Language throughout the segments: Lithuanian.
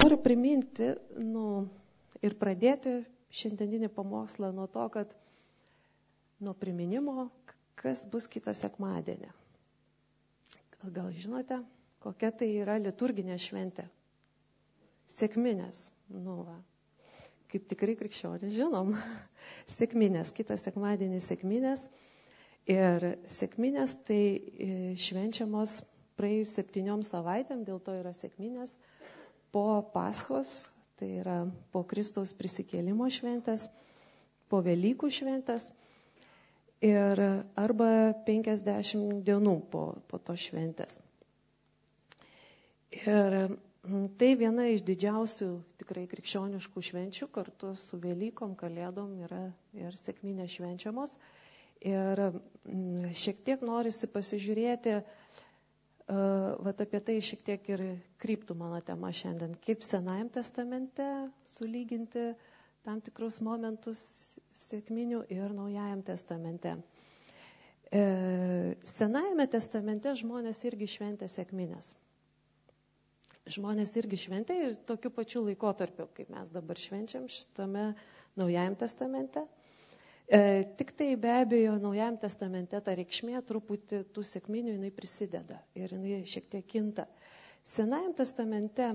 noriu priminti ir pradėti šiandieninį pamokslą nuo to, kad nuo priminimo, kas bus kitą sekmadienį. Gal žinote, kokia tai yra liturginė šventė? Sekminės. Kaip tikrai krikščionys žinom. Sekminės, kitą sekmadienį sekminės. Ir sekminės tai švenčiamos praėjus 7 savaitėm, dėl to yra sekminės, po Paschos, tai yra po Kristaus prisikėlimo šventės, po Velykų šventės ir arba 50 dienų po to šventės. Ir tai viena iš didžiausių tikrai krikščioniškų švenčių, kartu su Velykom, Kalėdom yra ir sekminės švenčiamos. Ir šiek tiek norisi pasižiūrėti, apie tai šiek tiek ir kryptų mano tema šiandien, kaip Senajam testamente sulyginti tam tikrus momentus sekminių ir Naujajam testamente. Senajame testamente žmonės irgi šventė sekminės. Žmonės irgi šventė ir tokiu pačiu laikotarpiu, kaip mes dabar švenčiam šitame Naujajam testamente. Tik tai be abejo Naujajam testamente ta reikšmė truputį tų sekminių jinai prisideda ir jinai šiek tiek kinta. Senajam testamente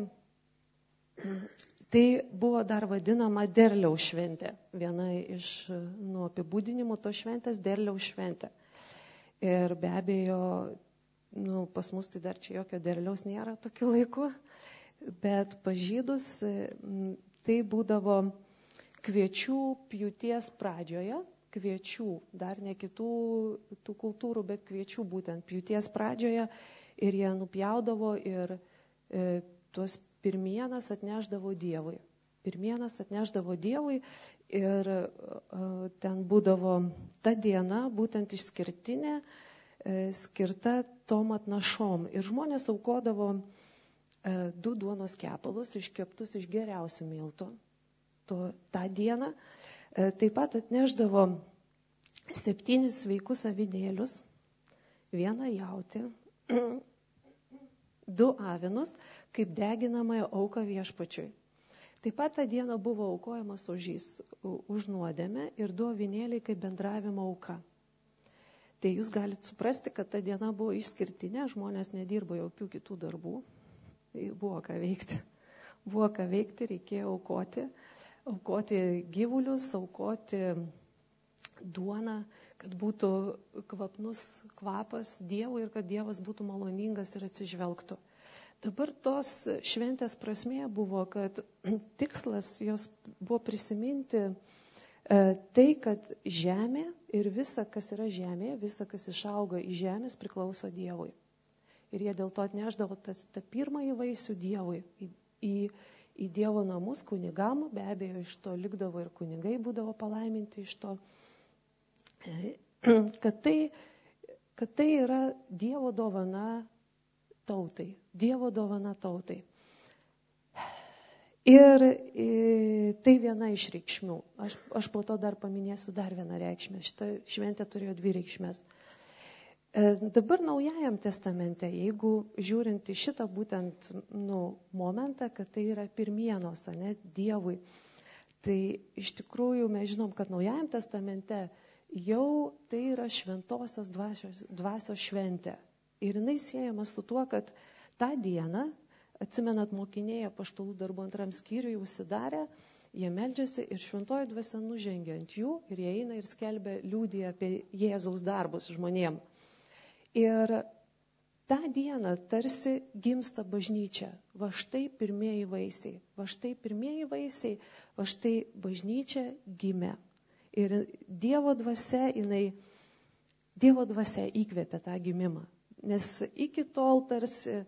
tai buvo dar vadinama derliaus šventė. Viena iš apibūdinimų to šventės derliaus šventė. Ir be abejo, pas mus tai dar čia jokio derliaus nėra tokiu laiku, bet pas žydus tai būdavo kviečių pjūties pradžioje, kviečių, dar ne kitų tų kultūrų, bet kviečių būtent pjūties pradžioje ir jie nupjaudavo ir tuos pirmienas atnešdavo Dievui. Pirmienas atnešdavo Dievui ir ten būdavo ta diena būtent išskirtinė, skirta tom atnašom. Ir žmonės aukodavo 2 duonos kepalus iškeptus iš geriausių miltų. tą dieną. Taip pat atnešdavo 7 sveikus avinėlius, 1 jautį, 2 avinus, kaip deginamąją auką viešpačiui. Taip pat tą dieną buvo aukojamas ožys už nuodėmę ir 2 avinėliai kaip bendravimo auka. Tai jūs galite suprasti, kad ta diena buvo išskirtinė, žmonės nedirbo jokių kitų darbų, buvo ką veikti. Buvo ką veikti, reikėjo aukoti gyvulius, aukoti duoną, kad būtų kvapnus kvapas Dievui ir kad Dievas būtų maloningas ir atsižvelgtų. Dabar tos šventės prasmė buvo, kad tikslas jos buvo prisiminti tai, kad žemė ir visa, kas yra žemė, visa, kas išauga iš žemės, priklauso Dievui. Ir jie dėl to atnešdavo tą pirmąjį vaisių Dievui į Dievo namus, kunigam, be abejo, iš to likdavo ir kunigai būdavo palaiminti iš to, kad tai yra Dievo dovana tautai. Dievo dovana tautai. Ir tai viena iš reikšmių. Aš po to dar paminėsiu dar vieną reikšmę. Šita šventė turėjo 2 reikšmės. Dabar Naujajam testamente, jeigu žiūrint į šitą būtent momentą, kad tai yra pirmienos, Dievui, tai iš tikrųjų mes žinom, kad Naujajam testamente jau tai yra šventosios dvasios šventė. Ir jinai siejama su tuo, kad tą dieną, atsimenat, mokiniai apaštalų darbų 2 skyriui užsidarę, jie meldžiasi ir šventoji dvasia nužengia ant jų ir jie eina ir skelbia, liudija apie Jėzaus darbus žmonėm. Ir tą dieną tarsi gimsta bažnyčia. Va štai pirmieji vaisiai. Va štai pirmieji vaisiai, va štai bažnyčia gimė. Ir Dievo dvasia įkvėpė tą gimimą. Nes iki tol tarsi,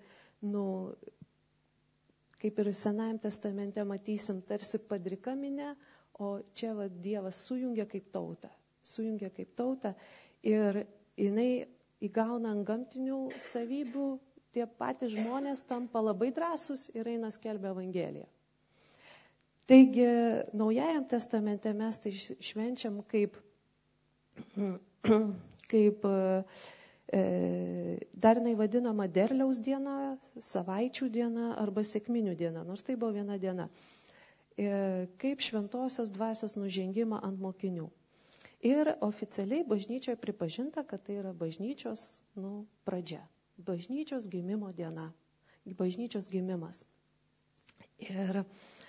kaip ir Senajam testamente matysim, tarsi padrika minia, o čia Dievas sujungia kaip tautą ir jinai įgauna antgamtinių savybių, tie patys žmonės tampa labai drąsūs ir eina skelbia Evangeliją. Taigi, Naujajam testamente mes tai švenčiam kaip Dar jinai vadinama derliaus diena, savaičių diena arba sekminių diena, nors tai buvo viena diena. Kaip šventosios dvasios nužengimą ant mokinių. Ir oficialiai bažnyčioje pripažinta, kad tai yra bažnyčios pradžia, bažnyčios gimimo diena, bažnyčios gimimas. Ir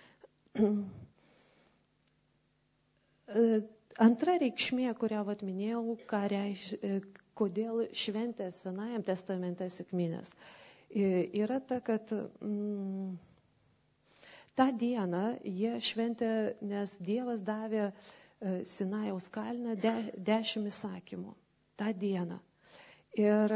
antra reikšmė, kurią minėjau, kodėl šventė Senajam testamente sekminės, yra ta, kad tą dieną jie šventė, nes Dievas davė Sinajaus kalne 10 įsakymų. tą dieną. Ir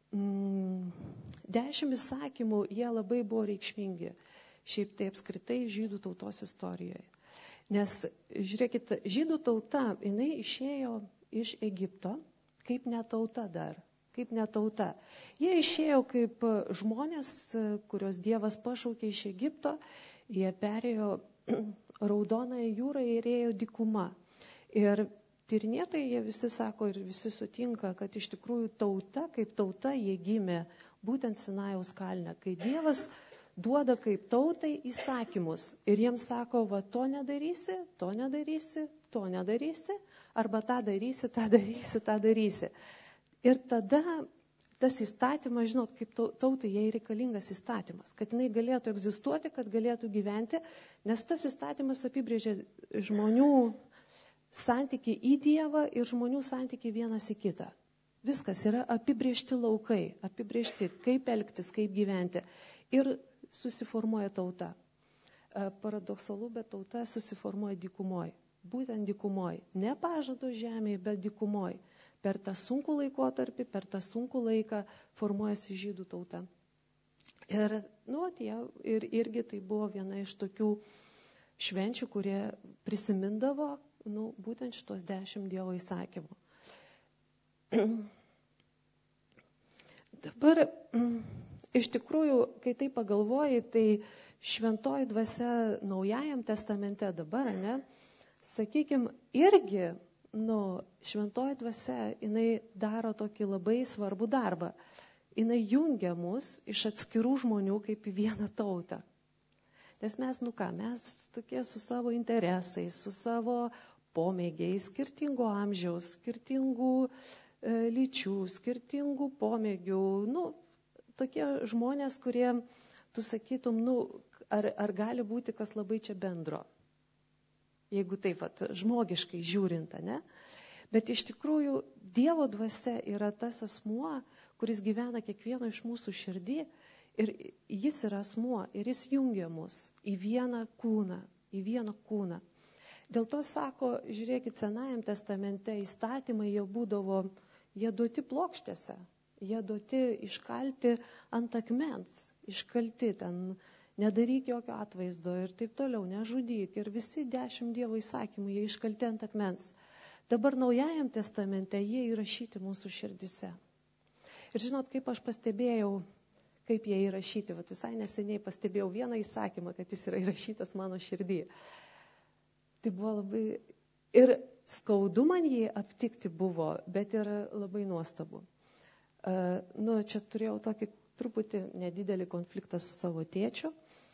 10 įsakymų jie labai buvo reikšmingi, šiaip tai apskritai žydų tautos istorijoje. Nes, žiūrėkit, žydų tauta, jinai išėjo iš Egipto kaip netauta dar, kaip netauta. Jie išėjo kaip žmonės, kurios Dievas pašaukė iš Egipto, jie perėjo Raudonąją jūrą ir ėjo dykuma. Ir tyrinėtojai jie visi sako ir visi sutinka, kad iš tikrųjų tauta, kaip tauta, jie gimė būtent Sinajaus kalne, kai Dievas duoda kaip tautai įsakymus ir jiems sako, va to nedarysi, to nedarysi, to nedarysi, arba tą darysi, tą darysi, tą darysi. Ir tada tas įstatymas, žinot, kaip tautai jai reikalingas įstatymas, kad jinai galėtų egzistuoti, kad galėtų gyventi, nes tas įstatymas apibrėžia žmonių santykį į Dievą ir žmonių santykį vienas į kitą. Viskas yra apibrėžti laukai, apibrėžti, kaip elgtis, kaip gyventi. Ir susiformuoja tauta. Paradoksalu, bet tauta susiformuoja dykumoj. Būtent dykumoj. Ne pažado žemėje, bet dykumoj. Per tą sunkų laikotarpį, per tą sunkų laiką formuojasi žydų tauta. Ir, ir irgi tai buvo viena iš tokių švenčių, kurie prisimindavo būtent šitos 10 Dievo įsakymų. Dabar, iš tikrųjų, kai tai pagalvoji, tai šventoji dvasia Naujajam testamente dabar, sakykime, irgi, šventoji dvasia, jinai daro tokį labai svarbų darbą. Jinai jungia mus iš atskirų žmonių kaip į vieną tautą. Nes mes, mes tokie su savo interesais, su savo pomėgiais, skirtingo amžiaus, skirtingų lyčių, skirtingų pomėgių, tokie žmonės, kurie, tu sakytum, ar gali būti kas labai čia bendro, jeigu taip žmogiškai žiūrint, ne? Bet iš tikrųjų Dievo dvasia yra tas asmuo, kuris gyvena kiekvieno iš mūsų širdį ir jis yra asmuo ir jis jungia mus į vieną kūną. Dėl to sako, žiūrėkit, Senajam testamente įstatymai jie duoti plokštėse, jie duoti iškalti ant akmens, iškalti ten, nedaryk jokio atvaizdo ir taip toliau, nežudyk. Ir visi 10 Dievo įsakymų, jie iškalti ant akmens. Dabar Naujajam testamente jie įrašyti mūsų širdise. Ir žinot, kaip aš pastebėjau, kaip jie įrašyti, visai neseniai pastebėjau vieną įsakymą, kad jis yra įrašytas mano širdį. Tai buvo labai, ir skaudu man jį aptikti buvo, bet ir labai nuostabu. Čia turėjau tokį truputį nedidelį konfliktą su savo tėčiu.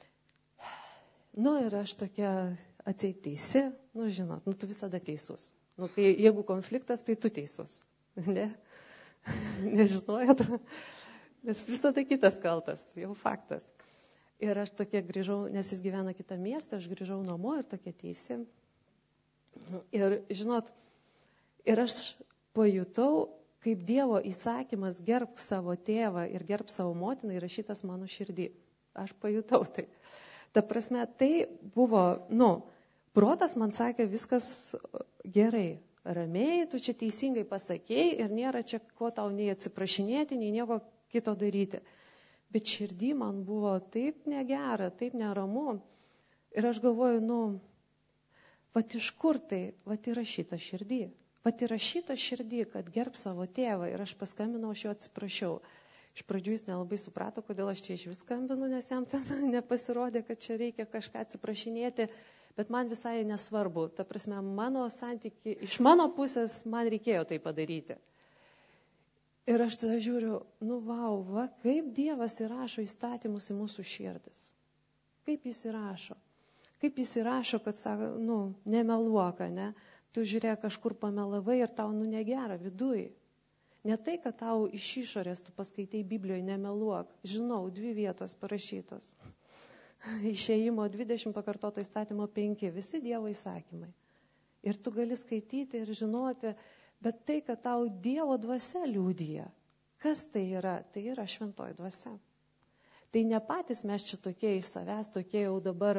Ir aš tokia atseit teisi, žinot, tu visada teisus. Jeigu konfliktas, tai tu teisus. Ne? Nežinojot? Nes visada kitas kaltas, jau faktas. Ir aš tokia grįžau, nes jis gyvena kitą miestą, aš grįžau namo ir tokia teisi. Ir žinot, ir aš pajutau, kaip Dievo įsakymas gerbk savo tėvą ir gerbk savo motiną įrašytas mano širdį. Aš pajutau tai. Ta prasme, tai buvo, protas man sakė, viskas gerai, ramiai, tu čia teisingai pasakėjai ir nėra čia ko tau nei atsiprašinėti, nei nieko kito daryti. Bet širdį man buvo taip negera, taip neramu. Ir aš galvoju, iš kur tai, įrašyta širdį. Įrašyta širdį, kad gerb savo tėvą. Ir aš paskambinau, aš jo atsiprašiau. Iš pradžių jis nelabai suprato, kodėl aš čia iš vis skambinu, nes jam ten nepasirodė, kad čia reikia kažką atsiprašinėti. Bet man visai nesvarbu. Ta prasme, mano santyki, iš mano pusės man reikėjo tai padaryti. Ir aš tada žiūriu, kaip Dievas įrašo įstatymus į mūsų širdis. Kaip jis įrašo. Kaip jis įrašo, kad sako, nemeluok, ne? Tu žiūrėk, kažkur pamelavai ir tau negera viduj. Ne tai, kad tau iš išorės tu paskaitai Biblijoje nemeluok. Žinau, 2 vietos parašytos. Išėjimo 20 pakartoto įstatymo 5. Visi Dievo įsakymai. Ir tu gali skaityti ir žinoti, bet tai, kad tau Dievo dvasia liudija. Kas tai yra? Tai yra šventoji dvasia. Tai ne patys mes čia tokie iš savęs, tokie jau dabar,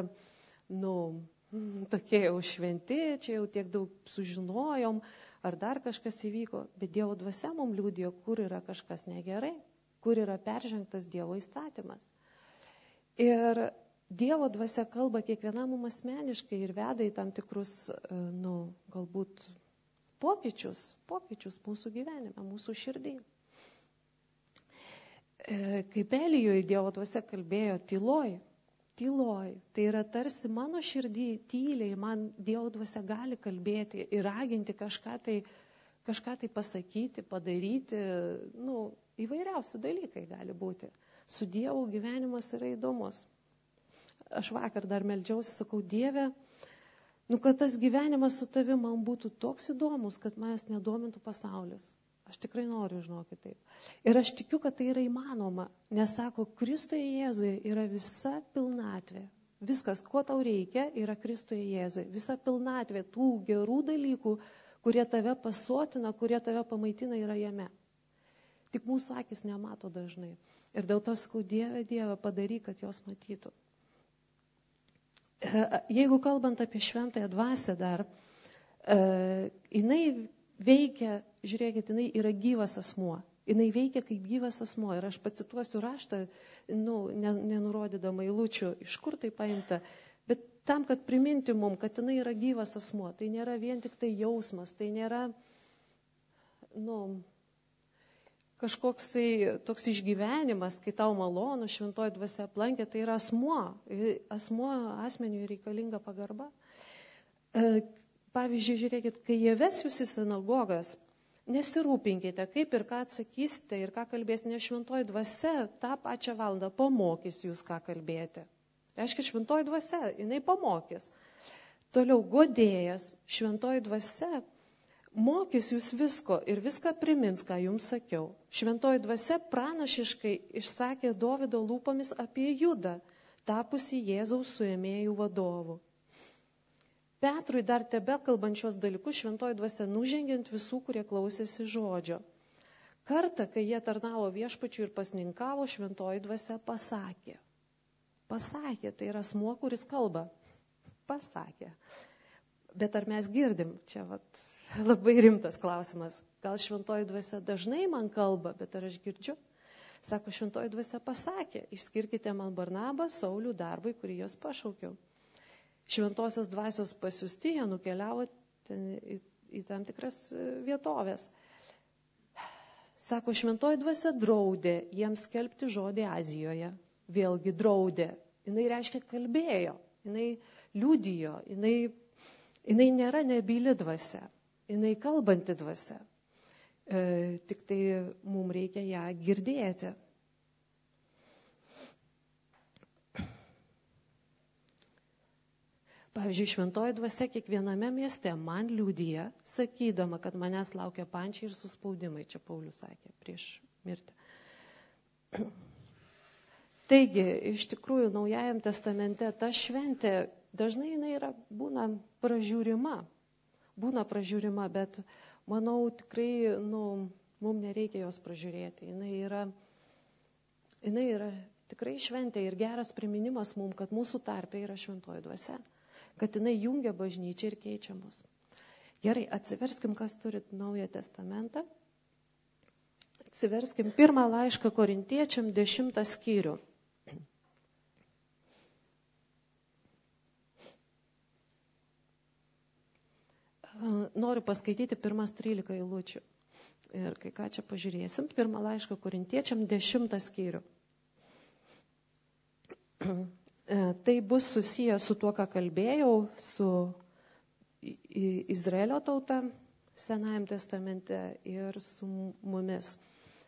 tokie jau šventi, čia jau tiek daug sužinojom, ar dar kažkas įvyko, bet Dievo dvasia mums liudijo, kur yra kažkas negerai, kur yra peržengtas Dievo įstatymas. Ir Dievo dvasia kalba kiekvienam mums asmeniškai ir veda į tam tikrus, galbūt pokyčius mūsų gyvenime, mūsų širdį. Kaip Elijui Dievo dvasia kalbėjo tyloj. Tai yra tarsi mano širdį tyliai, man Dievo dvasia gali kalbėti ir raginti kažką tai pasakyti, padaryti, įvairiausi dalykai gali būti. Su Dievu gyvenimas yra įdomus. Aš vakar dar meldžiausi, sakau, Dieve, kad tas gyvenimas su tavim man būtų toks įdomus, kad manęs nedomintų pasaulis. Aš tikrai noriu, žinokit taip. Ir aš tikiu, kad tai yra įmanoma, nes sako, Kristuje Jėzuje yra visa pilnatvė. Viskas, ko tau reikia, yra Kristuje Jėzuje. Visa pilnatvė tų gerų dalykų, kurie tave pasotina, kurie tave pamaitina, yra jame. Tik mūsų akis nemato dažnai. Ir dėl to sakau, Dieve, padaryk, kad jos matytų. Jeigu kalbant apie šventąją dvasią dar, jinai veikia, žiūrėkit, jinai yra gyvas asmuo. Jinai veikia kaip gyvas asmuo. Ir aš pacituosiu raštą, nenurodydama eilučių, iš kur tai paimta. Bet tam, kad priminti mum, kad jinai yra gyvas asmuo. Tai nėra vien tik tai jausmas, tai nėra, kažkoks toks išgyvenimas, kai tau malonu, šventoji dvasia aplankė, tai yra asmeniui reikalinga pagarba. Pavyzdžiui, žiūrėkit, kai jie ves jūs į sinagogas, nesirūpinkite, kaip ir ką atsakysite ir ką kalbėsite, nes šventoji dvasia tą pačią valandą pamokys jūs, ką kalbėti. Reiškia, šventoji dvasia, jinai pamokys. Toliau, guodėjas, šventoji dvasia mokys jūs visko ir viską primins, ką jums sakiau. Šventoji dvasia pranašiškai išsakė Dovydo lūpomis apie Judą, tapusi Jėzaus suėmėjų vadovu. Petrui dar tebe kalbančios dalykus šventoji dvasia nužengiant visų, kurie klausėsi žodžio. Kartą, kai jie tarnavo viešpačiui ir pasninkavo, šventoji dvasia pasakė. Pasakė, tai yra asmuo, kuris kalba. Pasakė. Bet ar mes girdim? Čia labai rimtas klausimas. Gal šventoji dvasia dažnai man kalba, bet ar aš girdžiu? Sako, šventoji dvasia pasakė, išskirkite man Barnabą, Saulių darbui, kurį jos pašaukiau. Šventosios dvasios pasiųsti, jie nukeliavo į tam tikras vietovės. Sako, šventoji dvasia draudė jiems skelbti žodį Azijoje. Vėlgi draudė. Jinai reiškia kalbėjo, jinai liudijo, jinai nėra nebyli dvasia, jinai kalbanti dvasia. Tik tai mums reikia ją girdėti. Pavyzdžiui, šventoji dvasia kiekviename mieste man liudija, sakydama, kad manęs laukia pančiai ir suspaudimai, čia Paulius sakė, prieš mirtį. Taigi, iš tikrųjų, Naujajam testamente ta šventė dažnai jinai būna pražiūrima, bet manau tikrai, mums nereikia jos pražiūrėti. Jinai yra tikrai šventė ir geras priminimas mums, kad mūsų tarpe yra šventoji dvasia, kad jinai jungia bažnyčią ir keičia mus. Gerai, atsiverskim, kas turit Naują testamentą. Atsiverskim 1 laišką Korintiečiam 10 skyrių. Noriu paskaityti 1:13 eilučių. Ir kai ką čia pažiūrėsim, 1 laišką Korintiečiam 10 skyrių. Tai bus susiję su tuo, ką kalbėjau, su Izraelio tauta Senajam testamente ir su mumis.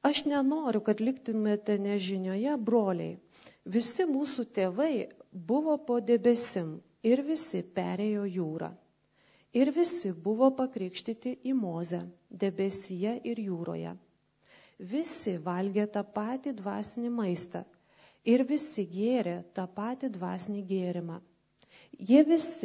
Aš nenoriu, kad liktumėte nežinioje, broliai. Visi mūsų tėvai buvo po debesim ir visi perėjo jūrą. Ir visi buvo pakrikštyti į Mozę, debesyje ir jūroje. Visi valgė tą patį dvasinį maistą ir visi gėrė tą patį dvasinį gėrimą. Jie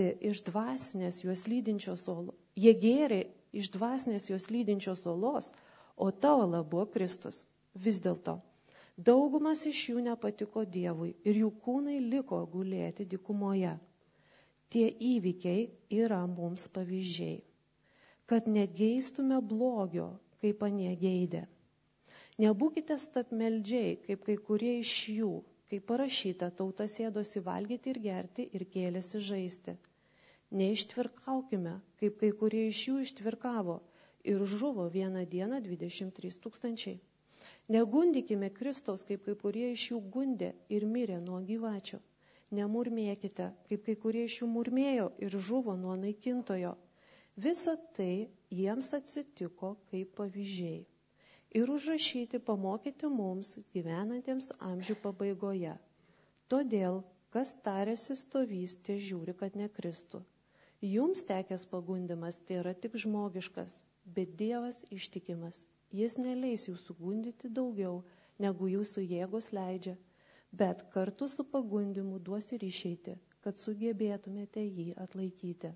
gėrė iš dvasinės juos lydinčios olos, o ta ola buvo Kristus. Vis dėlto, daugumas iš jų nepatiko Dievui ir jų kūnai liko gulėti dykumoje. Tie įvykiai yra mums pavyzdžiai, kad negeistume blogio, kaip anie geidė. Nebūkite stabmeldžiai, kaip kai kurie iš jų, kaip parašyta, tauta sėdosi valgyti ir gerti ir kėlėsi žaisti. Neištvirkaukime, kaip kai kurie iš jų ištvirkavo ir žuvo vieną dieną 23 000. Negundykime Kristaus, kaip kai kurie iš jų gundė ir mirė nuo gyvačio. Nemurmėkite, kaip kai kurie iš jų murmėjo ir žuvo nuo naikintojo. Visa tai jiems atsitiko kaip pavyzdžiai. Ir užrašyti pamokyti mums, gyvenantiems amžių pabaigoje. Todėl, kas tarėsi stovys, tie žiūri, kad nekristų. Jums tekęs pagundimas tai yra tik žmogiškas, bet Dievas ištikimas. Jis neleis jūsų gundyti daugiau, negu jūsų jėgos leidžia, bet kartu su pagundimu duos ir išeiti, kad sugebėtumėte jį atlaikyti.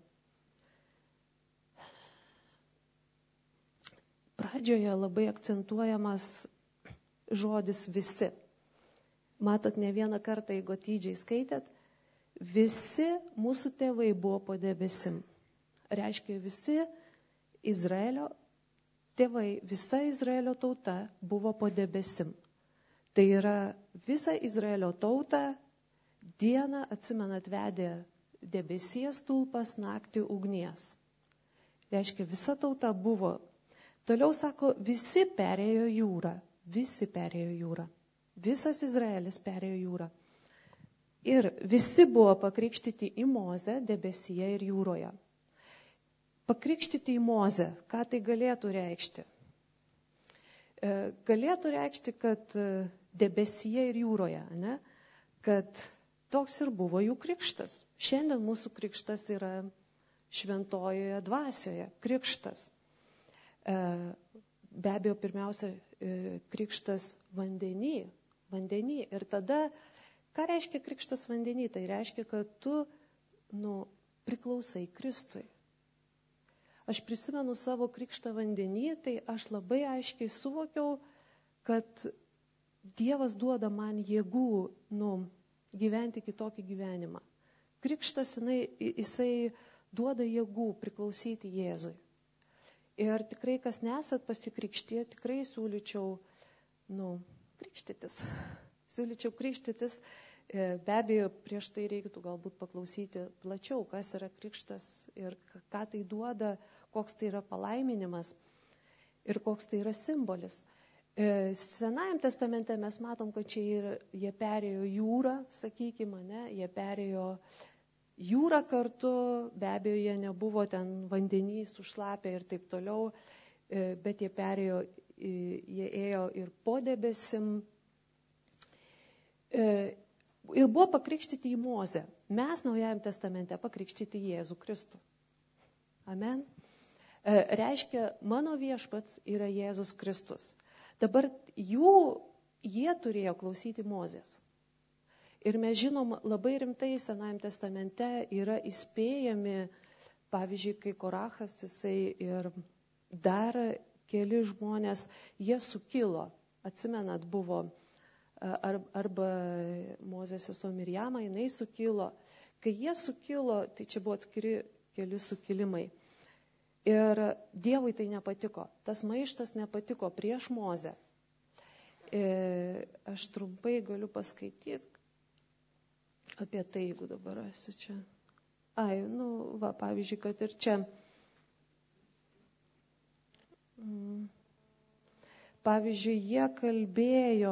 Pradžioje labai akcentuojamas žodis visi. Matot, ne vieną kartą, jeigu atidžiai skaitėt, visi mūsų tėvai buvo po debesim. Reiškia, visi Izraelio tėvai, visa Izraelio tauta buvo po debesim. Tai yra, visą Izraelio tautą dieną, atsimenat, vedė debesies stulpas, naktį ugnies. Reiškia, visa tauta buvo. Toliau sako, visi perėjo jūrą. Visi perėjo jūrą. Visas Izraelis perėjo jūrą. Ir visi buvo pakrikštyti į Mozę, debesyje ir jūroje. Pakrikštyti į Mozę, ką tai galėtų reikšti? Galėtų reikšti, kad debesyje ir jūroje, ne? Kad toks ir buvo jų krikštas. Šiandien mūsų krikštas yra šventojoje dvasioje, krikštas. Be abejo, pirmiausia, krikštas vandenį. Ir tada, ką reiškia krikštas vandenį? Tai reiškia, kad tu priklausai Kristui. Aš prisimenu savo krikštą vandenį, tai aš labai aiškiai suvokiau, kad Dievas duoda man jėgų gyventi kitokį gyvenimą. Krikštas, jisai duoda jėgų priklausyti Jėzui. Ir tikrai, kas nesat pasikrikštė, tikrai siūlyčiau krikštytis. Siūlyčiau krikštytis. Be abejo, prieš tai reiktų galbūt paklausyti plačiau, kas yra krikštas ir ką tai duoda, koks tai yra palaiminimas ir koks tai yra simbolis. Senajam testamente mes matom, kad čia jie perėjo jūrą, sakykime, ne? Jie perėjo jūrą kartu, be abejo, jie nebuvo ten vandenys, užšlapę ir taip toliau, bet jie perėjo, jie ėjo ir po debesim. Ir buvo pakrikštyti į Mozę. Mes Naujajam testamente pakrikštyti Jėzų Kristų. Amen. Reiškia, mano viešpats yra Jėzus Kristus. Dabar jie turėjo klausyti Mozės. Ir mes žinom, labai rimtai Senajam testamente yra įspėjami, pavyzdžiui, kai Korachas, jisai ir dar keli žmonės, jie sukilo. Atsimenat, buvo arba Mozės sesuo Mirjama, jinai sukilo. Kai jie sukilo, tai čia buvo atskiri keli sukilimai. Ir Dievui tai nepatiko. Tas maištas nepatiko prieš Mozę. Aš trumpai galiu paskaityti apie tai, jeigu dabar esu čia. Pavyzdžiui, kad ir čia. Pavyzdžiui, jie kalbėjo,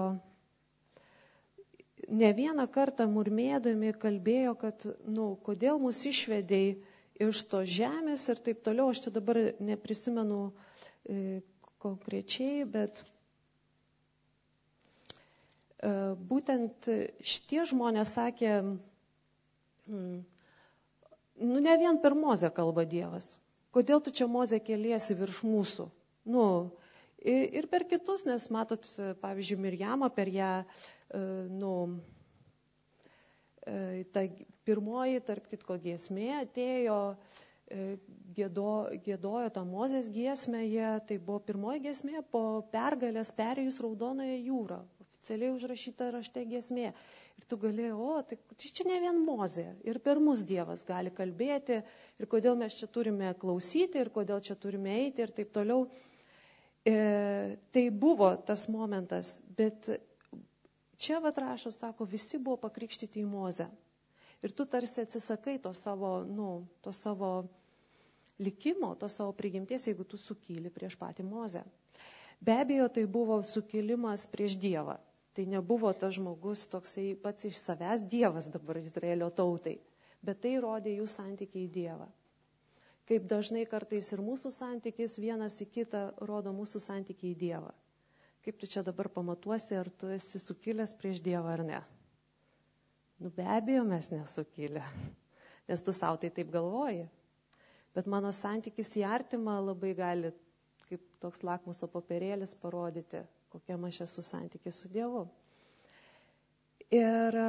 ne vieną kartą murmėdami kalbėjo, kad, kodėl mus išvedei iš to žemės ir taip toliau. Aš čia dabar neprisimenu konkrečiai, bet būtent šitie žmonės sakė, ne vien per Mozę kalba Dievas. Kodėl tu čia, Mozė, keliesi virš mūsų? Ir per kitus, nes matot, pavyzdžiui, Mirjamą, per ją, ta pirmoji, tarp kitko, giesmė atėjo, giedojo tą Mozės giesmę, tai buvo pirmoji giesmė po pergalės perėjus Raudonąją jūrą, oficialiai užrašyta rašte giesmė. Ir tu galėjai, tai čia ne vien Mozė, ir per mus Dievas gali kalbėti, ir kodėl mes čia turime klausyti, ir kodėl čia turime eiti, ir taip toliau. Tai buvo tas momentas, bet čia rašo, sako, visi buvo pakrikštyti į Mozę. Ir tu tarsi atsisakai to savo likimo, to savo prigimties, jeigu tu sukyli prieš patį Mozę. Be abejo, tai buvo sukilimas prieš Dievą. Tai nebuvo tas žmogus toksai pats iš savęs Dievas dabar Izraelio tautai, bet tai rodė jų santykiai į Dievą. Kaip dažnai kartais ir mūsų santykis vienas į kitą rodo mūsų santykiai į Dievą. Kaip tu čia dabar pamatuosi, ar tu esi sukilęs prieš Dievą ar ne? Be abejo, mes nesukilę, nes tu savo tai taip galvoji. Bet mano santykis į artimą labai gali, kaip toks lakmuso popierėlis, parodyti, kokiam aš esu santykis su Dievu. Ir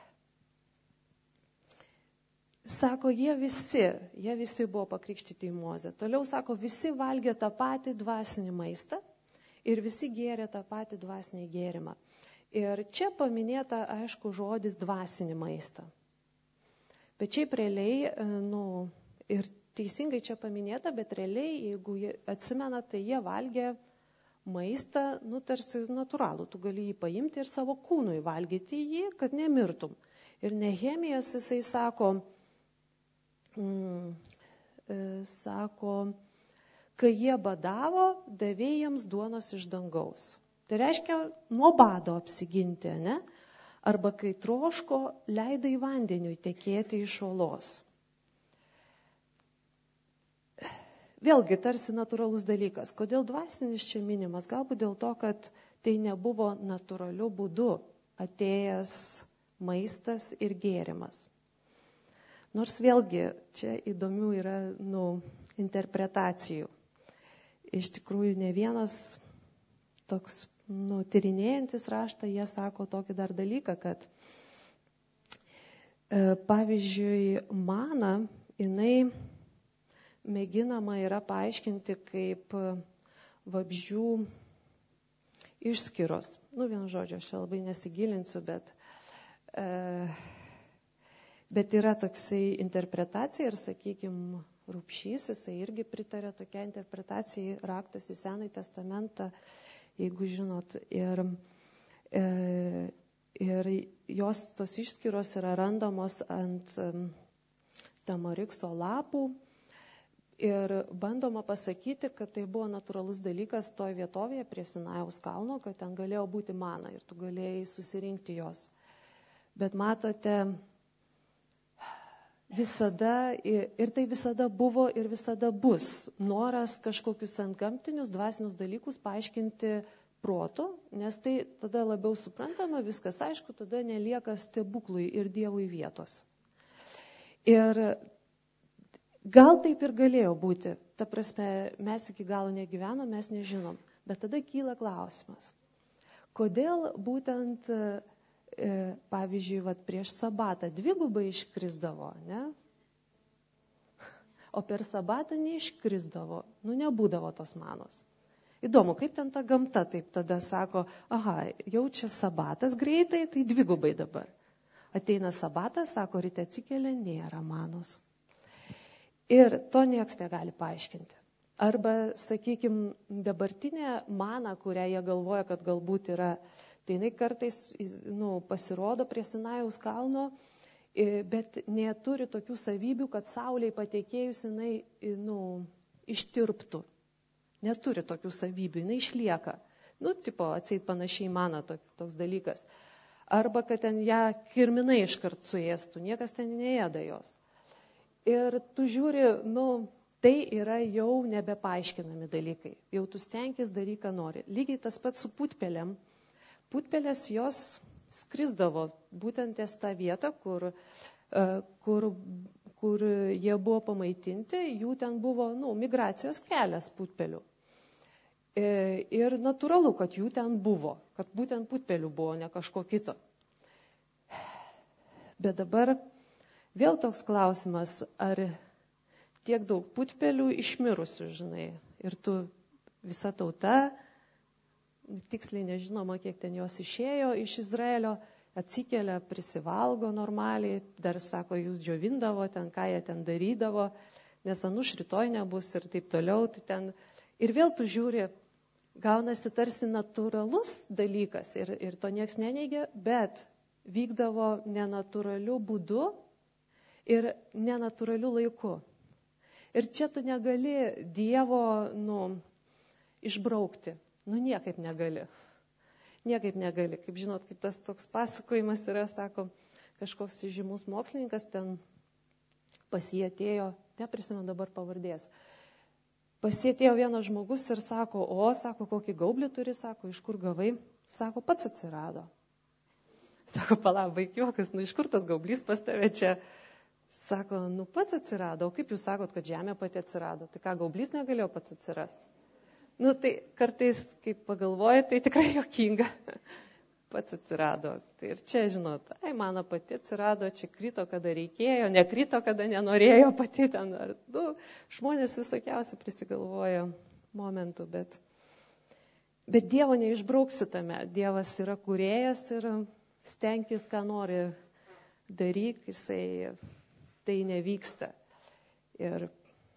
sako, jie visi buvo pakrikštyti į Mozę. Toliau sako, visi valgė tą patį dvasinį maistą ir visi gėrė tą patį dvasinį gėrimą. Ir čia paminėta, aišku, žodis dvasinį maistą. Bet šiaip realiai, ir teisingai čia paminėta, bet realiai, jeigu atsimena, tai jie valgė maistą, tarsi natūralų, tu gali jį paimti ir savo kūnui valgyti jį, kad nemirtum. Ir Nehemijas, jisai sako, kai jie badavo, davė jiems duonos iš dangaus. Tai reiškia nuo bado apsiginti, ne? Arba kai troško, leidai vandeniui tekėti iš uolos. Vėlgi, tarsi natūralus dalykas. Kodėl dvasinis čia minimas? Galbūt dėl to, kad tai nebuvo natūraliu būdu atėjęs maistas ir gėrimas. Nors vėlgi, čia įdomių yra interpretacijų. Iš tikrųjų, ne vienas toks tyrinėjantis raštą, jie sako tokį dar dalyką, kad pavyzdžiui, mana, jinai mėginama yra paaiškinti kaip vabzdžių išskyros. Vienu žodžiu, aš labai nesigilinsiu, bet yra toksai interpretacija ir, sakykime, Rupšys, jisai irgi pritarė tokia interpretacijai, raktas į Senąjį testamentą, jeigu žinot. Ir jos tos išskyros yra randamos ant tamarikso lapų. Ir bandoma pasakyti, kad tai buvo natūralus dalykas toj vietovėje prie Sinajaus kalno, kad ten galėjo būti mana ir tu galėjai susirinkti jos. Bet matote, visada, ir tai visada buvo ir visada bus noras kažkokius antgamtinius, dvasinius dalykus paaiškinti protu, nes tai tada labiau suprantama, viskas aišku, tada nelieka stebuklui ir Dievui vietos. Ir gal taip ir galėjo būti. Ta prasme, mes iki galo negyvenom, mes nežinom. Bet tada kyla klausimas. Kodėl būtent, pavyzdžiui, prieš sabatą dvigubai iškrisdavo, ne? O per sabatą neiškrisdavo, nebūdavo tos manos. Įdomu, kaip ten ta gamta taip tada sako, jau čia sabatas greitai, tai dvigubai dabar. Ateina sabatas, sako, ryte atsikelia, nėra manos. Ir to nieks negali paaiškinti. Arba, sakykime, dabartinė mana, kurią jie galvoja, kad galbūt yra, tai jinai kartais pasirodo prie Sinajaus kalno, bet neturi tokių savybių, kad saulei patekėjus jinai ištirptų. Neturi tokių savybių, jinai išlieka. Atseit panašiai mana toks dalykas. Arba, kad ten ją kirminai iškart suėstų, niekas ten neėda jos. Ir tu žiūri, tai yra jau nebepaaiškinami dalykai. Jau tu stenkis daryk, ką nori. Lygiai tas pats su putpelėm. putpelės jos skrisdavo būtent ties tą vietą, kur jie buvo pamaitinti, jų ten buvo migracijos kelias putpelių. Ir natūralu, kad jų ten buvo, kad būtent putpelių buvo, ne kažko kito. Bet dabar vėl toks klausimas, ar tiek daug putpelių išmirusių, žinai, ir tu visa tauta, tiksliai nežinoma, kiek ten jos išėjo iš Izraelio, atsikelia, prisivalgo normaliai, dar sako, jūs džiovindavo ten, ką jie ten darydavo, nes anuš rytoj nebus ir taip toliau. Tai ten... Ir vėl tu žiūri, gaunasi tarsi natūralus dalykas ir to nieks neneigia, bet vykdavo nenatūraliu būdu ir nenatūraliu laiku. Ir čia tu negali Dievo išbraukti. Niekaip negali. Niekaip negali. Kaip žinot, kaip tas toks pasakojimas yra, sako, kažkoks žymus mokslininkas ten pas jį atėjo, neprisimenu dabar pavardės, pas jį atėjo vienas žmogus ir sako, sako, kokį gaublį turi, sako, iš kur gavai, sako, pats atsirado. Sako, palauk, baik juokas, iš kur tas gaublys pas tave čia? Sako, pats atsirado, o kaip jūs sakot, kad žemė pati atsirado, tai ką, gaublys negalėjo pats atsirasti? Tai kartais, kaip pagalvoji, tai tikrai juokinga. Pats atsirado. Tai ir čia, žinot, mano pati atsirado, čia krito, kada reikėjo, nekrito, kada nenorėjo pati ten. Žmonės visokiausiai prisigalvoja momentų, bet Dievo neišbrauksi tame. Dievas yra kūrėjas ir stenkis, ką nori daryk, jisai tai nevyksta. Ir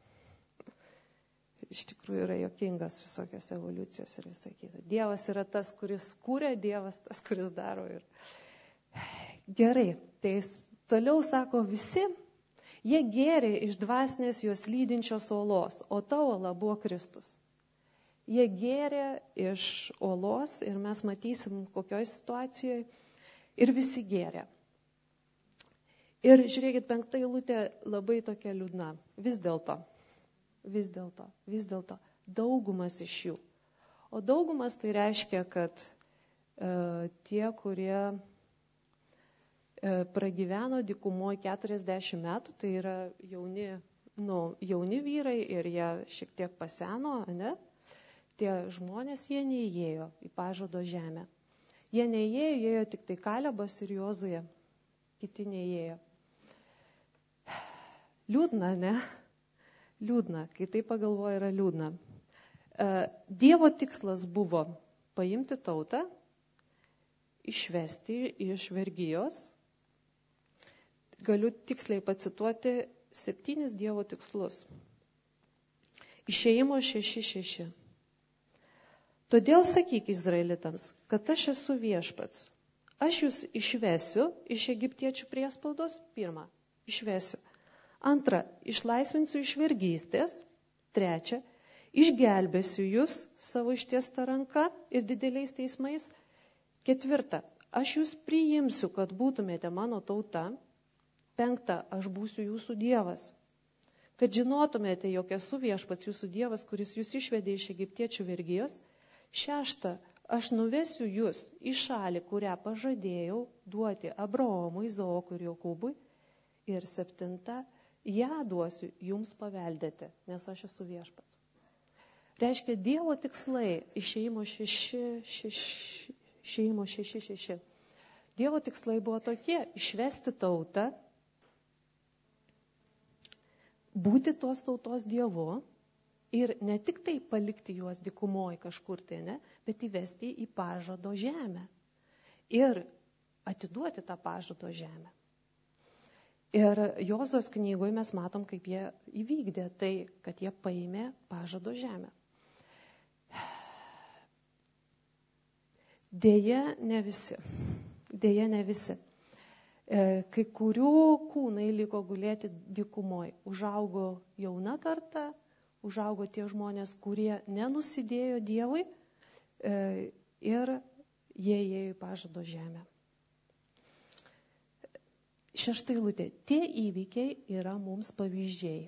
iš tikrųjų yra juokingas visokios evoliucijos ir visą kitą. Dievas yra tas, kuris kūrė, Dievas tas, kuris daro. Ir gerai, tai toliau sako, visi, jie gėrė iš dvasinės jos lydinčios olos, o ta ola buvo Kristus. Jie gėrė iš olos ir mes matysim, kokioj situacijoje, ir visi gėrė. Ir žiūrėkit, 5 eilutė labai tokia liūdna. Vis dėlto, daugumas iš jų. O daugumas tai reiškia, kad tie, kurie pragyveno dykumoje 40 metų, tai yra jauni vyrai ir jie šiek tiek paseno, ne? Tie žmonės, jie neįėjo į pažado žemę. Jie neįėjo tik tai Kalebas ir Jozuė, kiti neįėjo. Liūdna, ne? Liūdna, kai tai pagalvoja, yra liūdna. Dievo tikslas buvo paimti tautą, išvesti iš vergijos. Galiu tiksliai pacituoti 7 Dievo tikslus. Išėjimo 6:6. Todėl sakyk izraelitams, kad aš esu viešpats. Aš jūs išvesiu iš egiptiečių priespaudos. 1. Išvesiu. 2. Išlaisvinsiu iš vergystės. 3. Išgelbėsiu jūs savo ištiesta ranka ir dideliais teismais. 4. Aš jūs priimsiu, kad būtumėte mano tauta. 5. Aš būsiu jūsų Dievas. Kad žinotumėte, jog esu viešpats jūsų Dievas, kuris jūs išvedė iš egiptiečių vergijos. 6. Aš nuvesiu jūs į šalį, kurią pažadėjau duoti Abraomui, Izaokui ir Jokūbui. Ir 7. Ją duosiu jums paveldėti, nes aš esu viešpats. Reiškia, Dievo tikslai išėjimo 6:6. Dievo tikslai buvo tokie: išvesti tautą, būti tos tautos Dievu ir ne tik tai palikti juos dykumoje kažkur tai, ne, bet įvesti į pažado žemę ir atiduoti tą pažado žemę. Ir Jozos knygoje mes matom, kaip jie įvykdė tai, kad jie paėmė pažado žemę. Deja, ne visi. Kai kurių kūnai liko gulėti dykumoje. Užaugo jauna karta, užaugo tie žmonės, kurie nenusidėjo Dievui ir jie įėjo į pažado žemę. 6 eilutė. Tie įvykiai yra mums pavyzdžiai.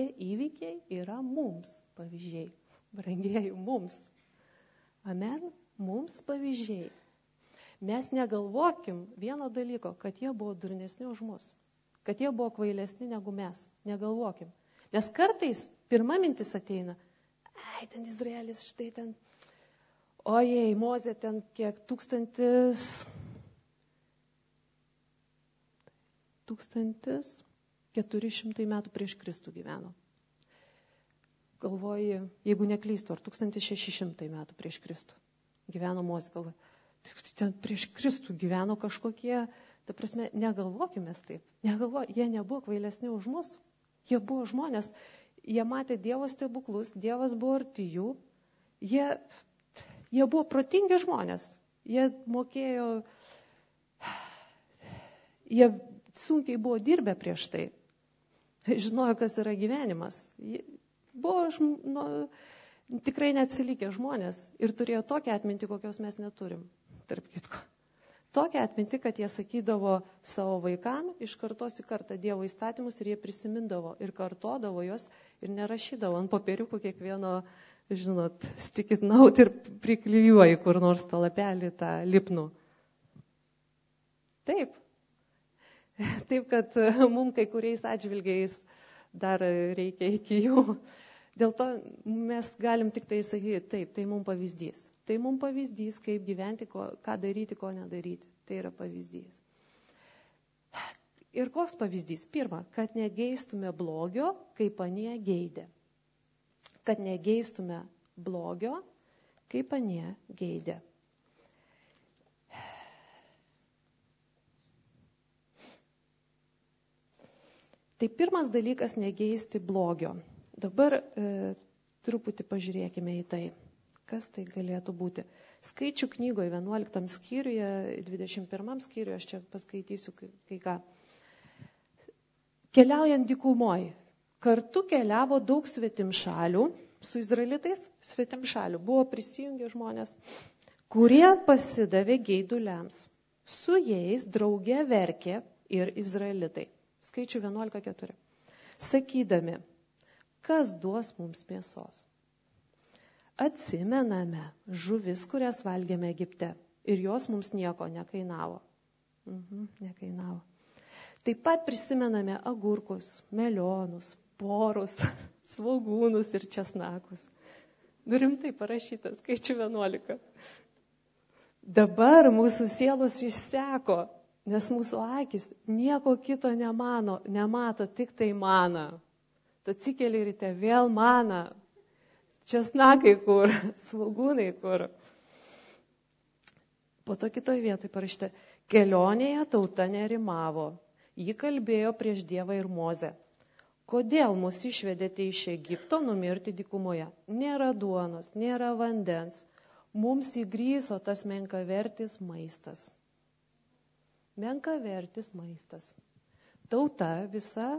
Brangieji, mums. Amen. mums pavyzdžiai. Mes negalvokim vieno dalyko, kad jie buvo durnesni už mus, kad jie buvo kvailesni negu mes. Negalvokim. Nes kartais pirma mintis ateina, ten Izraelis, štai ten, ojei, Mozė ten kiek 1400 metų prieš Kristų gyveno. Galvoji, jeigu neklystu, ar 1600 metų prieš Kristų gyveno Mozė, galvoji, ten prieš Kristų gyveno kažkokie, ta prasme, negalvokime taip, jie nebuvo kvailesni už mus, jie buvo žmonės, jie matė Dievo stebuklus, Dievas buvo arti jų, jie buvo protingi žmonės, jie mokėjo, jie sunkiai buvo dirbę prieš tai, žinojo, kas yra gyvenimas, buvo tikrai neatsilikę žmonės ir turėjo tokią atmintį, kokios mes neturim, tarp kitko. Tokią atmintį, kad jie sakydavo savo vaikam iš kartos į kartą Dievo įstatymus ir jie prisimindavo ir kartodavo juos ir nerašydavo ant popieriukų kiekvieno, stick it note ir priklijuoji kur nors tą lapelį, tą lipnų. Taip. Taip, kad mums kai kuriais atžvilgiais dar reikia iki jų. Dėl to mes galim tik tai sakyti, taip, tai mums pavyzdys. Tai mums pavyzdys, kaip gyventi, ką daryti, ko nedaryti. Tai yra pavyzdys. Ir koks pavyzdys? Pirma, kad negeistume blogio, kaip anie geidė. Kad negeistume blogio, kaip anie geidė. Tai pirmas dalykas negeisti blogio. Dabar truputį pažiūrėkime į tai. Kas tai galėtų būti? Skaičių knygoje 11 skyriuje, 21 skyriuje, aš čia paskaitysiu kai ką. Keliaujant dykumoj, kartu keliavo daug svetimšalių, su izraelitais svetimšalių. Buvo prisijungę žmonės, kurie pasidavė geiduliams. Su jais drauge verkė ir izraelitai. Skaičių 11:4. Sakydami, kas duos mums mėsos? Atsimename žuvis, kurias valgėme Egipte ir jos mums nieko nekainavo. Nekainavo. Taip pat prisimename agurkus, melionus, porus, svogūnus ir česnakus. Rimtai parašyta, skaičių 11. Dabar mūsų sielos išseko, nes mūsų akis nieko kito nemato, tik tai maną. Tu atsikeli ryte, vėl maną. Česnakai kur, svogūnai kur. Po to kitoj vietoj parašyta, kelionėje tauta nerimavo. Ji kalbėjo prieš Dievą ir Mozę. Kodėl mus išvedėte iš Egipto numirti dykumoje? Nėra duonos, nėra vandens. Mums įgryso tas menkavertis maistas. Menkavertis maistas. Tauta visa,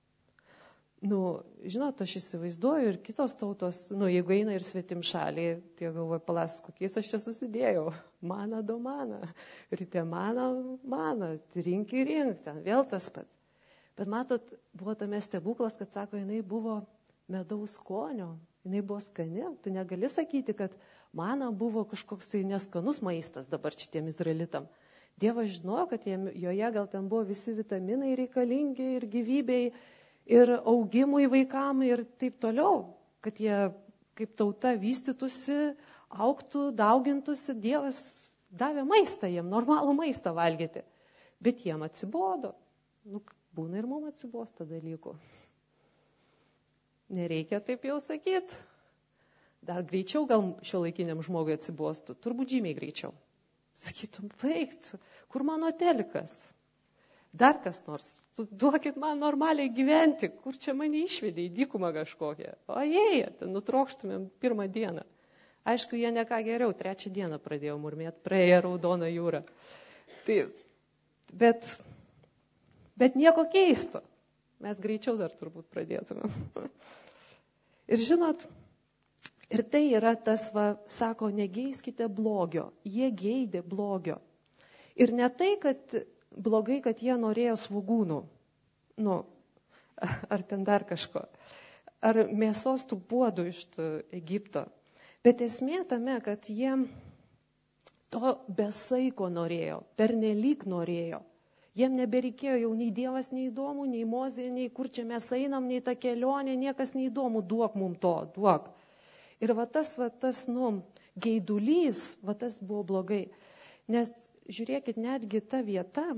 žinot, aš įsivaizduoju ir kitos tautos, jeigu eina ir svetimšaliai, tai galvoja, palas, kokiais aš čia susidėjau. Mana do mana. Ryte mana, rink, ten vėl tas pats. Bet matot, buvo tame stebuklas, kad sako, jinai buvo medaus skonio, jinai buvo skani. Tu negali sakyti, kad mana buvo kažkoks neskanus maistas dabar šitiem izraelitam. Dievas žinojo, kad joje gal ten buvo visi vitaminai reikalingi ir gyvybei, ir augimui vaikam ir taip toliau, kad jie kaip tauta vystytųsi, augtų, daugintųsi, Dievas davė maistą jiem, normalų maistą valgyti. Bet jiem atsibodo. Būna ir mums atsibosta dalykų. Nereikia taip jau sakyti. Dar greičiau gal šiuolaikiniam žmogui atsibostų, turbūt žymiai greičiau. Sakytum, baigtų, kur mano telikas? Dar kas nors, duokit man normaliai gyventi, kur čia mane išvedė į dykumą kažkokią. O jei, ten nutrokštumėm pirmą dieną. Aišku, jie ne ką geriau, 3 dieną pradėjo murmėti, praėjo Raudoną jūrą. Tai, bet nieko keisto. Mes greičiau dar turbūt pradėtumėm. Ir žinot, ir tai yra tas, sako, negeiskite blogio. Jie geidė blogio. Ir ne tai, kad blogai, kad jie norėjo svogūnų, ar ten dar kažko, ar mėsos tų puodų iš Egipto. Bet esmė tame, kad jie To besaiko norėjo, pernelyg norėjo. Jiem nebereikėjo jau nei Dievas neįdomu, nei Mozė, nei kur čia mes einam, nei ta kelionė, niekas neįdomu, duok mum to, duok. Ir tas geidulys, tas buvo blogai. Nes žiūrėkit, netgi ta vieta,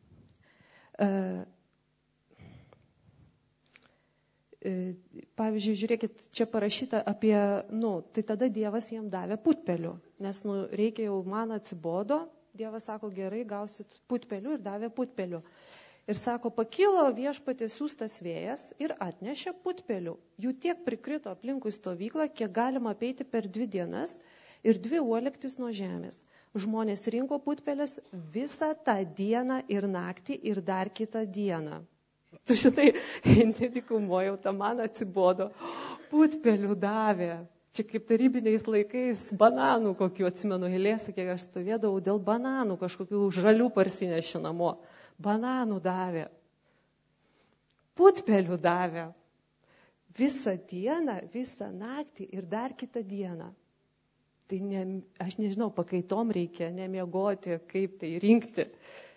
pavyzdžiui, žiūrėkit, čia parašyta apie, tai tada Dievas jiem davė putpelių, nes reikia jau, man atsibodo, Dievas sako, gerai, gausit putpelių ir davė putpelių. Ir sako, pakilo viešpaties siųstas vėjas ir atnešė putpelių. Jų tiek prikrito aplinkui stovyklą, kiek galima apeiti per 2 dienas ir 2 uolektis nuo žemės. Žmonės rinko putpelės visą tą dieną ir naktį ir dar kitą dieną. Tu žinai, nedikumoju, ta man atsibodo, putpelių davė. Čia kaip tarybiniais laikais bananų kokių, atsimenu, eilėse, kiek aš stovėdavau, dėl bananų kažkokių žalių parsinešė namo. Bananų davė. Putpelių davė. Visą dieną, visą naktį ir dar kitą dieną. Tai aš nežinau, pakaitom reikia nemiegoti, kaip tai rinkti.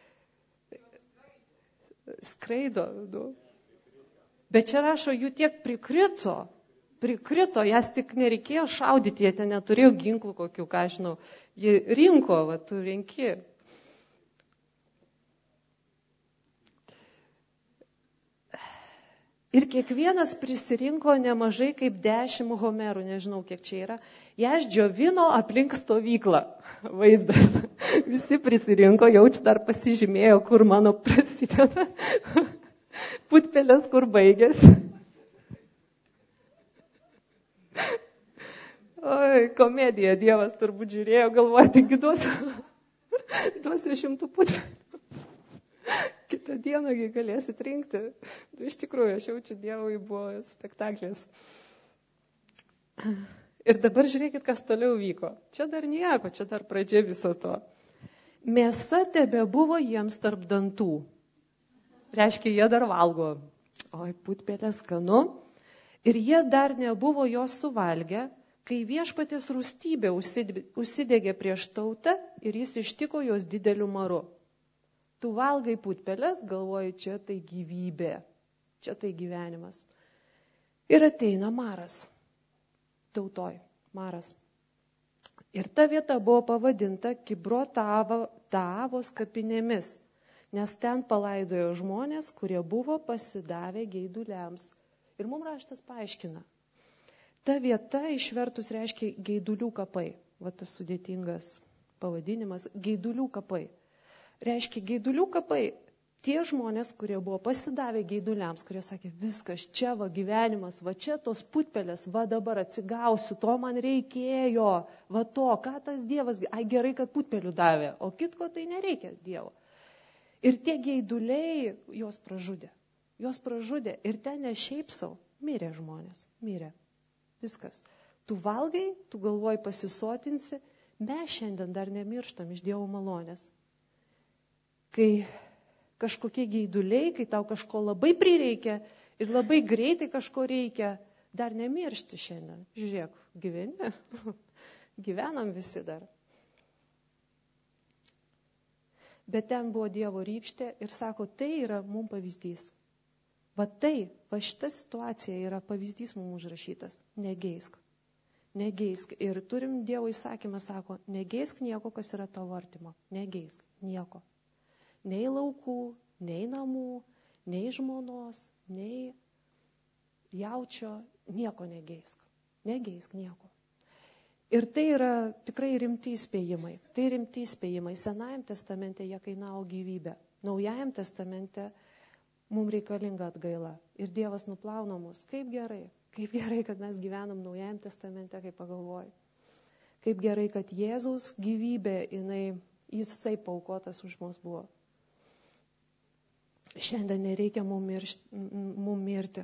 Skraido. Bet čia rašo, jų tiek prikrito, jas tik nereikėjo šaudyti, jie ten neturėjo ginklų kokių, ką žinau. Jie rinko, tu renki. Ir kiekvienas prisirinko nemažai kaip 10 homerų, nežinau kiek čia yra, jas džiovino aplink stovyklą. Vaizdas. Visi prisirinko, jaučiu dar pasižymėjo, kur mano prasideda, putpelės, kur baigėsi. Oi, komedija, Dievas turbūt žiūrėjo, galvoja, taigi duosiu 100 putpelių. Kitą dieną galėsit rinkti. Iš tikrųjų, aš jaučiu, Dievui buvo spektaklis. Ir dabar žiūrėkit, kas toliau vyko. Čia dar nieko, čia dar pradžia viso to. Mėsa tebe buvo jiems tarp dantų. Reiškia, jie dar valgo. Oi, putpelė skanu. Ir jie dar nebuvo jos suvalgę, kai viešpaties rūstybė užsidegė prieš tautą ir jis ištiko jos dideliu maru. Tu valgai putpelės, galvoji, čia tai gyvybė, čia tai gyvenimas. Ir ateina maras, tautoj, maras. Ir ta vieta buvo pavadinta Kibrot-Taavos kapinėmis, nes ten palaidojo žmonės, kurie buvo pasidavę geiduliams. Ir mums raštas paaiškina. Ta vieta išvertus reiškia geidulių kapai. Tas sudėtingas pavadinimas, geidulių kapai. Reiškia, geidulių kapai, tie žmonės, kurie buvo pasidavę geiduliams, kurie sakė, viskas, čia gyvenimas, čia tos putpelės, dabar atsigausiu, to man reikėjo, ką tas Dievas, gerai, kad putpelių davė, o kitko tai nereikia Dievo. Ir tie geiduliai jos pražudė ir ten ne šiaip sau, mirė žmonės, mirė, viskas. Tu valgai, tu galvoji pasisotinsi, mes šiandien dar nemirštam iš Dievo malonės. Kai kažkokie geiduliai, kai tau kažko labai prireikia ir labai greitai kažko reikia, dar nemiršti šiandien. Žiūrėk, gyveni, gyvenam visi dar. Bet ten buvo Dievo rykštė ir sako, tai yra mums pavyzdys. Šita situacija yra pavyzdys mums užrašytas. Negeisk. Ir turim Dievo įsakymą, sako, negeisk nieko, kas yra tavo artimo. Negeisk nieko. Nei laukų, nei namų, nei žmonos, nei jaučio, nieko negeisk. Negeisk nieko. Ir tai yra tikrai rimti įspėjimai. Tai rimti įspėjimai. Senajam testamente jie kainavo gyvybę. Naujajam testamente mums reikalinga atgaila. Ir Dievas nuplauna mus. Kaip gerai, kad mes gyvenam naujajam testamente, kaip pagalvoju. Kaip gerai, kad Jėzaus gyvybė, jisai paukotas už mus buvo. Šiandien nereikia mum mirti.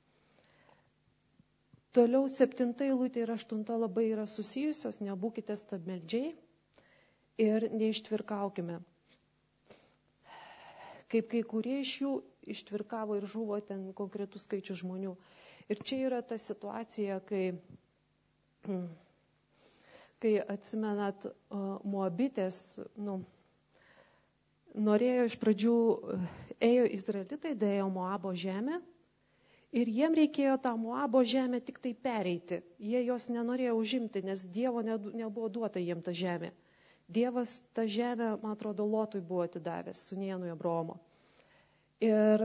Toliau 7 eilutė ir 8 labai yra susijusios, nebūkite stabmeldžiai ir neištvirkaukime. Kaip kai kurie iš jų ištvirkavo ir žuvo ten konkretus skaičius žmonių. Ir čia yra ta situacija, kai kai atsimenat, Moabitės, norėjo iš pradžių, ėjo izraelitai, dėjo Moabo žemę ir jiem reikėjo tą Moabo žemę tik tai pereiti. Jie jos nenorėjo užimti, nes Dievo nebuvo duota jiem ta žemė. Dievas tą žemę, man atrodo, Lotui buvo atidavęs, sūnėnui Abraomo. Ir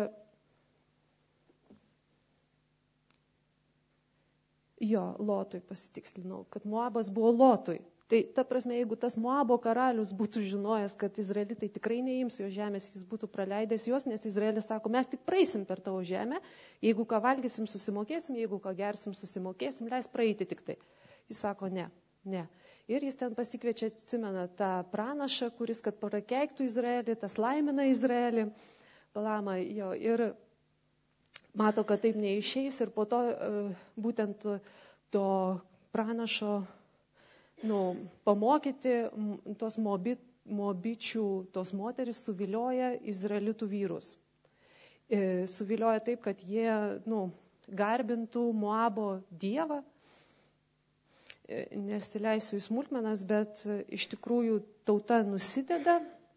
Lotui pasitikslinau, kad Moabas buvo Lotui. Tai ta prasme, jeigu tas Moabo karalius būtų žinojęs, kad izraelitai tikrai neims jo žemės, jis būtų praleidęs jos, nes Izraelis sako, mes tik praeisim per tavo žemę, jeigu ką valgysim, susimokėsim, jeigu ką gersim, susimokėsim, leis praeiti tik tai. Jis sako, ne. Ir jis ten pasikviečia, atsimena, tą pranašą, kuris, kad prakeiktų Izraelį, tas laimina Izraelį, Balamą jo, ir mato, kad taip neišeis ir po to būtent to pranašo pamokyti tos moabičių, tos moteris suvilioja izraelitų vyrus. Suvilioja taip, kad jie garbintų Moabo dievą. Nesileisiu į smulkmenas, bet iš tikrųjų tauta nusideda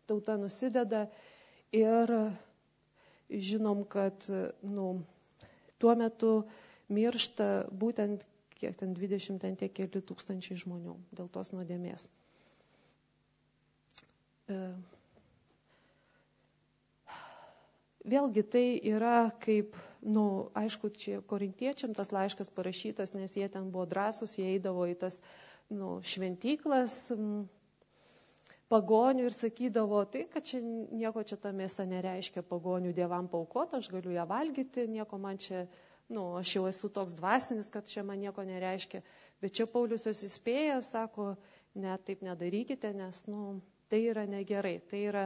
ir žinom, kad tuo metu miršta būtent kiek ten 20 keli tūkstančiai žmonių dėl tos nuodėmės. Vėlgi tai yra kaip, aišku, čia korintiečiam tas laiškas parašytas, nes jie ten buvo drąsūs, jie eidavo į tas šventyklas pagonių ir sakydavo, tai, kad čia nieko čia ta mėsa nereiškia pagonių dievam paaukoti, aš galiu ją valgyti, nieko man čia, aš jau esu toks dvasinis, kad čia man nieko nereiškia. Bet čia Paulius jos įspėja, sako, ne, taip nedarykite, nes, tai yra negerai,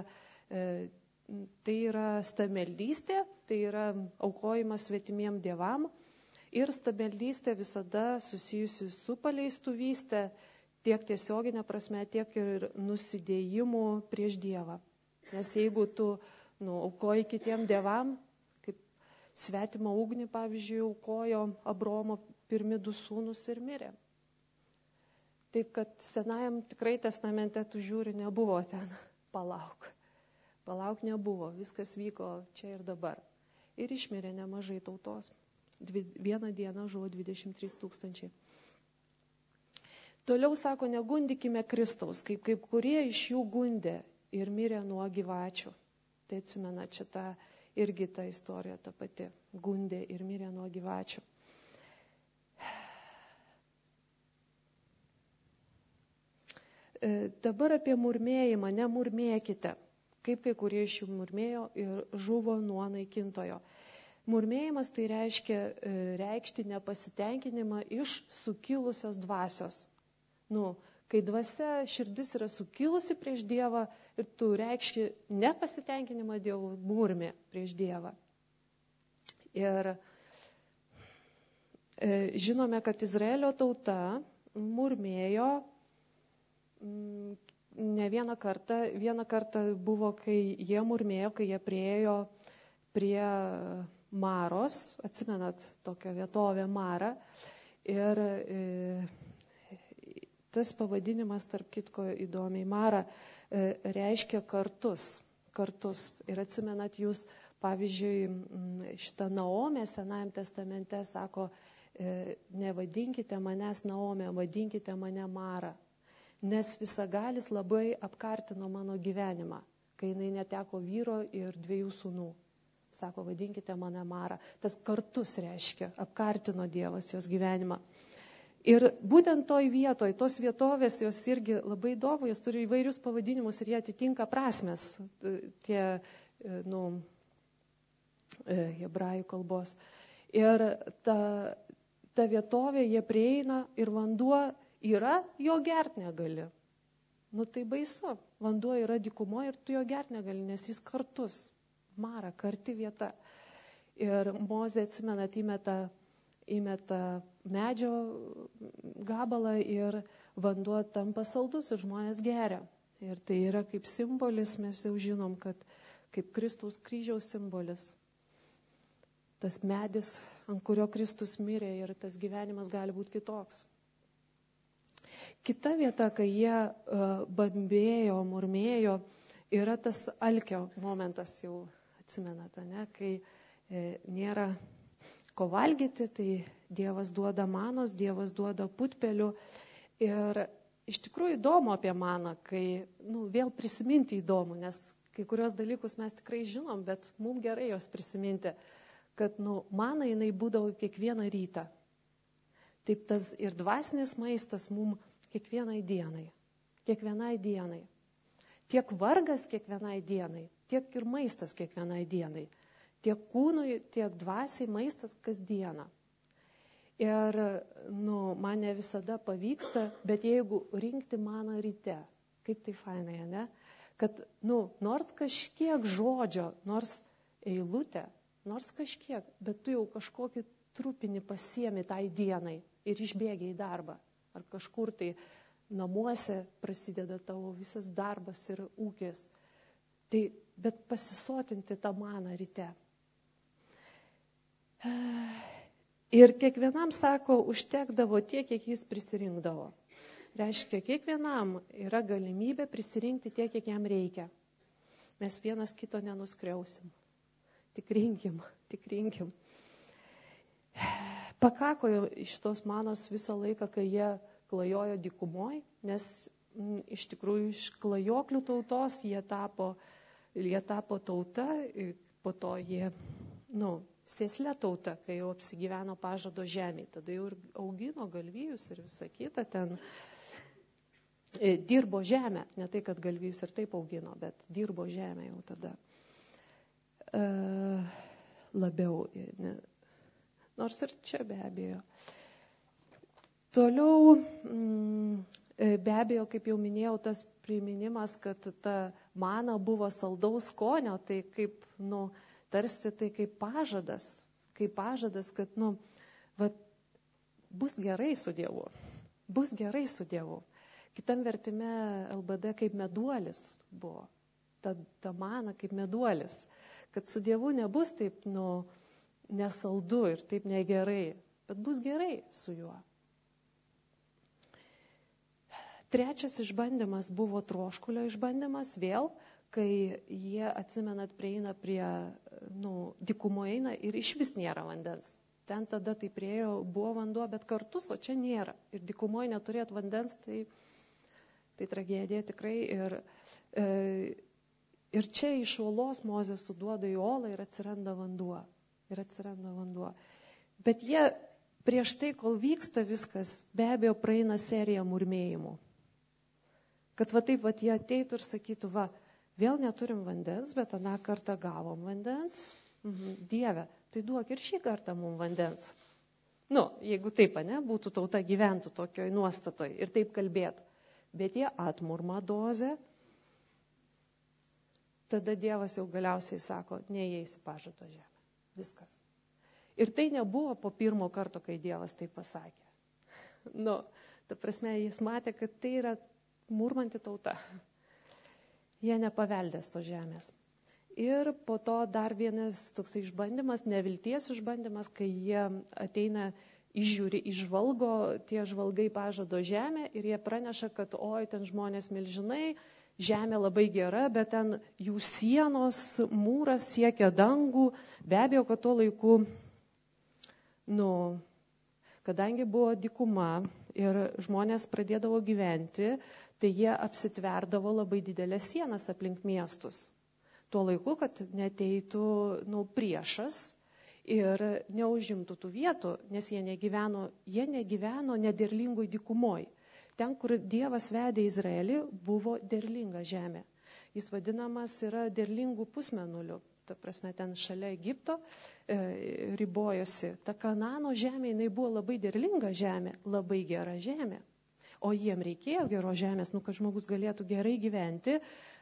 tai yra stameldystė, tai yra aukojimas svetimiem dievam ir stameldystė visada susijusi su paleistuvystė, tiek tiesioginė prasme, tiek ir nusidėjimu prieš Dievą. Nes jeigu tu aukoji kitiem dievam, kaip svetimą ugnį, pavyzdžiui, aukojo Abraomo pirmi 2 sūnus ir mirė. Taip, kad Senajam tikrai testamente tu žiūri, nebuvo ten palauk nebuvo, viskas vyko čia ir dabar. Ir išmirė nemažai tautos. Vieną dieną žuvo 23 000. Toliau sako, negundykime Kristaus, kaip kurie iš jų gundė ir mirė nuo gyvačių. Tai atsimena, čia irgi ta istorija ta pati. Gundė ir mirė nuo gyvačių. Dabar apie murmėjimą, nemurmėkite. Kaip kai kurie iš jų murmėjo ir žuvo nuo naikintojo. Murmėjimas tai reiškia reikšti nepasitenkinimą iš sukilusios dvasios. Kai dvasia, širdis yra sukilusi prieš Dievą ir tu reikšti nepasitenkinimą Dievu, murmė prieš Dievą. Ir žinome, kad Izraelio tauta murmėjo ne vieną kartą. Vieną kartą buvo, kai jie murmėjo, kai jie priėjo prie Maros, atsimenat tokią vietovę Marą. Ir tas pavadinimas, tarp kitko įdomiai, Mara reiškia kartus. Ir atsimenat jūs, pavyzdžiui, šitą Naomė Senajam testamente sako, nevadinkite manęs Naomė, vadinkite mane Mara. Nes Visagalis labai apkartino mano gyvenimą, kai jinai neteko vyro ir 2 sūnų. Sako, vadinkite mane Mara. Tas kartus reiškia, apkartino Dievas jos gyvenimą. Ir būtent toj vietoj, tos vietovės, jos irgi labai įdomu, jos turi įvairius pavadinimus ir jie atitinka prasmes, tie, hebrajų kalbos. Ir ta vietovė, jie prieina ir vanduo yra, jo gert negali. Tai baisu. Vanduo yra dykumoje ir tu jo gert negali, nes jis kartus. Mara, karti vieta. Ir Mozė, atsimenat, įmeta medžio gabalą ir vanduo tampa saldus ir žmonės geria. Ir tai yra kaip simbolis, mes jau žinom, kad kaip Kristaus kryžiaus simbolis. Tas medis, ant kurio Kristus mirė ir tas gyvenimas gali būti kitoks. Kita vieta, kai jie bambėjo, murmėjo, yra tas alkio momentas, jau atsimenate, ne? Kai nėra ko valgyti, tai Dievas duoda manos, Dievas duoda putpelių. Ir iš tikrųjų įdomu apie maną, kai vėl prisiminti įdomu, nes kai kurios dalykus mes tikrai žinom, bet mums gerai jos prisiminti, kad mana jinai būdavo kiekvieną rytą. Taip tas ir dvasinis maistas mums kiekvienai dienai. Tiek vargas kiekvienai dienai, tiek ir maistas kiekvienai dienai. Tiek kūnui, tiek dvasiai maistas kasdieną. Ir man ne visada pavyksta, bet jeigu rinkti maną ryte, kaip tai fainai, ne? Kad nors kažkiek žodžio, nors eilutė, nors kažkiek, bet tu jau kažkokį trupinį pasiemi tai dienai ir išbėgi į darbą. Ar kažkur tai namuose prasideda tavo visas darbas ir ūkis. Tai, bet pasisotinti tą maną ryte. Ir kiekvienam, sako, užtekdavo tiek, kiek jis prisirinkdavo. Reiškia, kiekvienam yra galimybė prisirinkti tiek, kiek jam reikia. Mes vienas kito nenuskriausim. Tik rinkim. Pakako iš tos manos visą laiką, kai jie klajojo dykumoj, nes iš tikrųjų iš klajoklių tautos jie tapo tauta, po to jie, sėslė tauta, kai jau apsigyveno pažado žemėje. Tada jau ir augino galvijus ir visą kitą, ten dirbo žemę. Ne tai, kad galvijus ir taip augino, bet dirbo žemę jau tada. Labiau, nors ir čia be abejo. Toliau, be abejo, kaip jau minėjau, tas priminimas, kad ta mana buvo saldaus skonio, tai kaip, tarsi tai kaip pažadas, kad, bus gerai su Dievu. Kitam vertime LBD kaip meduolis buvo, ta mana kaip meduolis, kad su Dievu nebus taip, nesaldu ir taip negerai, bet bus gerai su juo. Trečias išbandymas buvo troškulio išbandymas vėl, kai jie, atsimenat, prieina prie, dykumo eina ir išvis nėra vandens. Ten tada tai priejo, buvo vanduo, bet kartus, o čia nėra. Ir dykumoje neturėt vandens, tai tragedija tikrai. Ir čia iš uolos Mozė suduoda į uolą ir atsiranda vanduo. Bet jie prieš tai, kol vyksta viskas, be abejo praeina serija murmėjimų. Kad taip jie ateitų ir sakytų, vėl neturim vandens, bet aną kartą gavom vandens. Dieve, tai duok ir šį kartą mums vandens. Jeigu taip, būtų tauta gyventų tokioj nuostatoj ir taip kalbėtų. Bet jie atmurma dozę. Tada Dievas jau galiausiai sako, neįeisi pažado žemę. Viskas. Ir tai nebuvo po pirmo karto, kai Dievas tai pasakė. Ta prasme, jis matė, kad tai yra murmanti tauta. Jie nepaveldės to žemės. Ir po to dar vienas toksai išbandymas, nevilties išbandymas, kai jie ateina, išžiūri, išžvalgo tie žvalgai pažado žemę ir jie praneša, kad ten žmonės milžinai, žemė labai gera, bet ten jų sienos, mūras siekia dangų. Be abejo, kad tuo laiku, kadangi buvo dykuma ir žmonės pradėdavo gyventi, tai jie apsitverdavo labai didelės sienas aplink miestus. Tuo laiku, kad neteitų priešas ir neužimtų tų vietų, nes jie negyveno nederlingoj dykumoj. Ten, kur Dievas vedė Izraelį, buvo derlinga žemė. Jis vadinamas yra derlingų pusmenulių. Ta prasme, ten šalia Egipto ribojosi. Ta Kanano žemė, jinai buvo labai derlinga žemė, labai gera žemė. O jiem reikėjo geros žemės, kad žmogus galėtų gerai gyventi,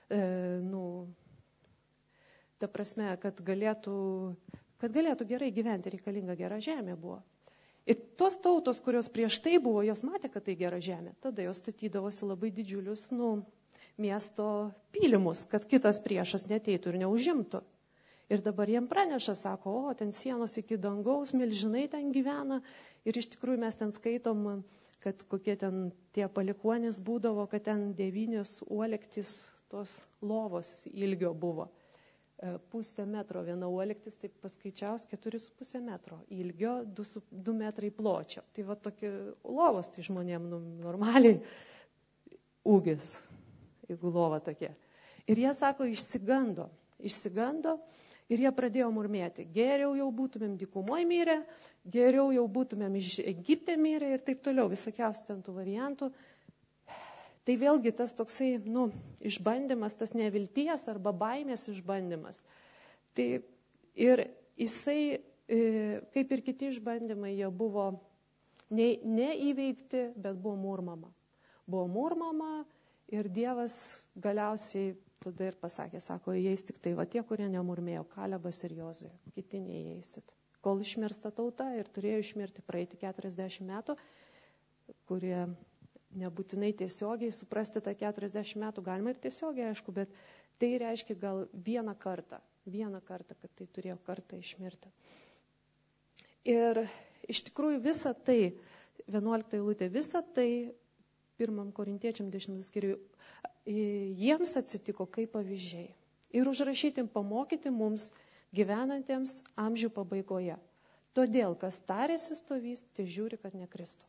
ta prasme, kad galėtų gerai gyventi, reikalinga gera žemė buvo. Ir tos tautos, kurios prieš tai buvo, jos matė, kad tai gera žemė. Tada jos statydavosi labai didžiulius miesto pylimus, kad kitas priešas neteitų ir neužimtų. Ir dabar jiem praneša, sako, ten sienos iki dangaus, milžinai ten gyvena. Ir iš tikrųjų mes ten skaitom, kad kokie ten tie palikuonys būdavo, kad ten 9 uolektys tos lovos ilgio buvo. 0,5 metro viena uolektis, tai paskaičiaus 4,5 metro ilgio, 2 metrai pločio. Tai va tokie lovos, tai žmonėm normaliai ūgis, jeigu lova tokia. Ir jie sako, išsigando ir jie pradėjo murmėti. Geriau jau būtumėm dykumoje mirę, geriau jau būtumėm iš Egipte mirę ir taip toliau, visokiausių ten tų variantų. Tai vėlgi tas toksai, išbandymas, tas nevilties arba baimės išbandymas. Tai ir jisai, kaip ir kiti išbandymai, jie buvo neįveikti, bet buvo murmama. Buvo murmama ir Dievas galiausiai tada ir pasakė, sako, įeis tik tai va tie, kurie nemurmėjo, Kalebas ir Jozuė, kiti neįeisit. Kol išmirsta tauta ir turėjo išmirti praeiti 40 metų, kurie nebūtinai tiesiogiai suprasti tą 40 metų, galima ir tiesiogiai, aišku, bet tai reiškia gal vieną kartą, kad tai turėjo kartą išmirti. Ir iš tikrųjų visa tai, 11 eilutė, visa tai 1 Korintiečiam 10 skyriui, jiems atsitiko kaip pavyzdžiai. Ir užrašyti, pamokyti mums gyvenantiems amžių pabaigoje. Todėl, kas tarėsi stovys, tai žiūri, kad nekristų.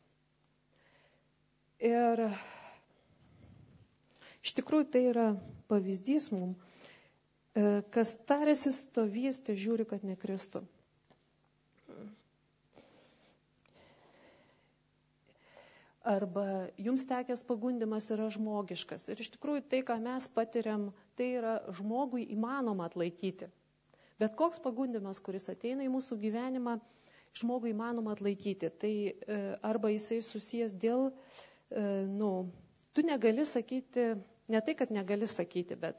Ir iš tikrųjų tai yra pavyzdys mums, kas tarėsi stovys, tai žiūri, kad nekristų. Arba jums tekęs pagundymas yra žmogiškas. Ir iš tikrųjų tai, ką mes patiriam, tai yra žmogui įmanoma atlaikyti. Bet koks pagundymas, kuris ateina į mūsų gyvenimą, žmogui įmanoma atlaikyti. Tai arba jisai susijęs dėl tu negali sakyti, ne tai, kad negali sakyti, bet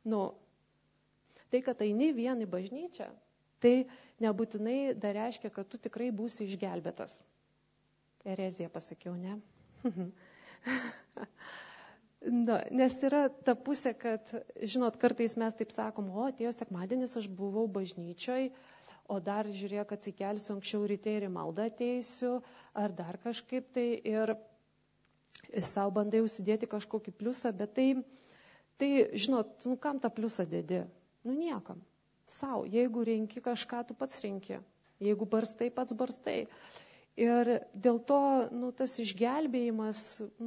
tai, kad eini vien į bažnyčią, tai nebūtinai dar reiškia, kad tu tikrai būsi išgelbėtas. Erezija pasakiau, ne? Nes yra ta pusė, kad, žinot, kartais mes taip sakom, atėjo sekmadienis, aš buvau bažnyčioj, o dar žiūrėk, atsikelsiu anksčiau ryte ir į maldą ateisiu, ar dar kažkaip tai ir savo bandai užsidėti kažkokį pliusą, bet tai žinot, kam tą pliusą dedi? Niekam. Sau, jeigu renki kažką, tu pats renki. Jeigu barstai, pats barstai. Ir dėl to, tas išgelbėjimas,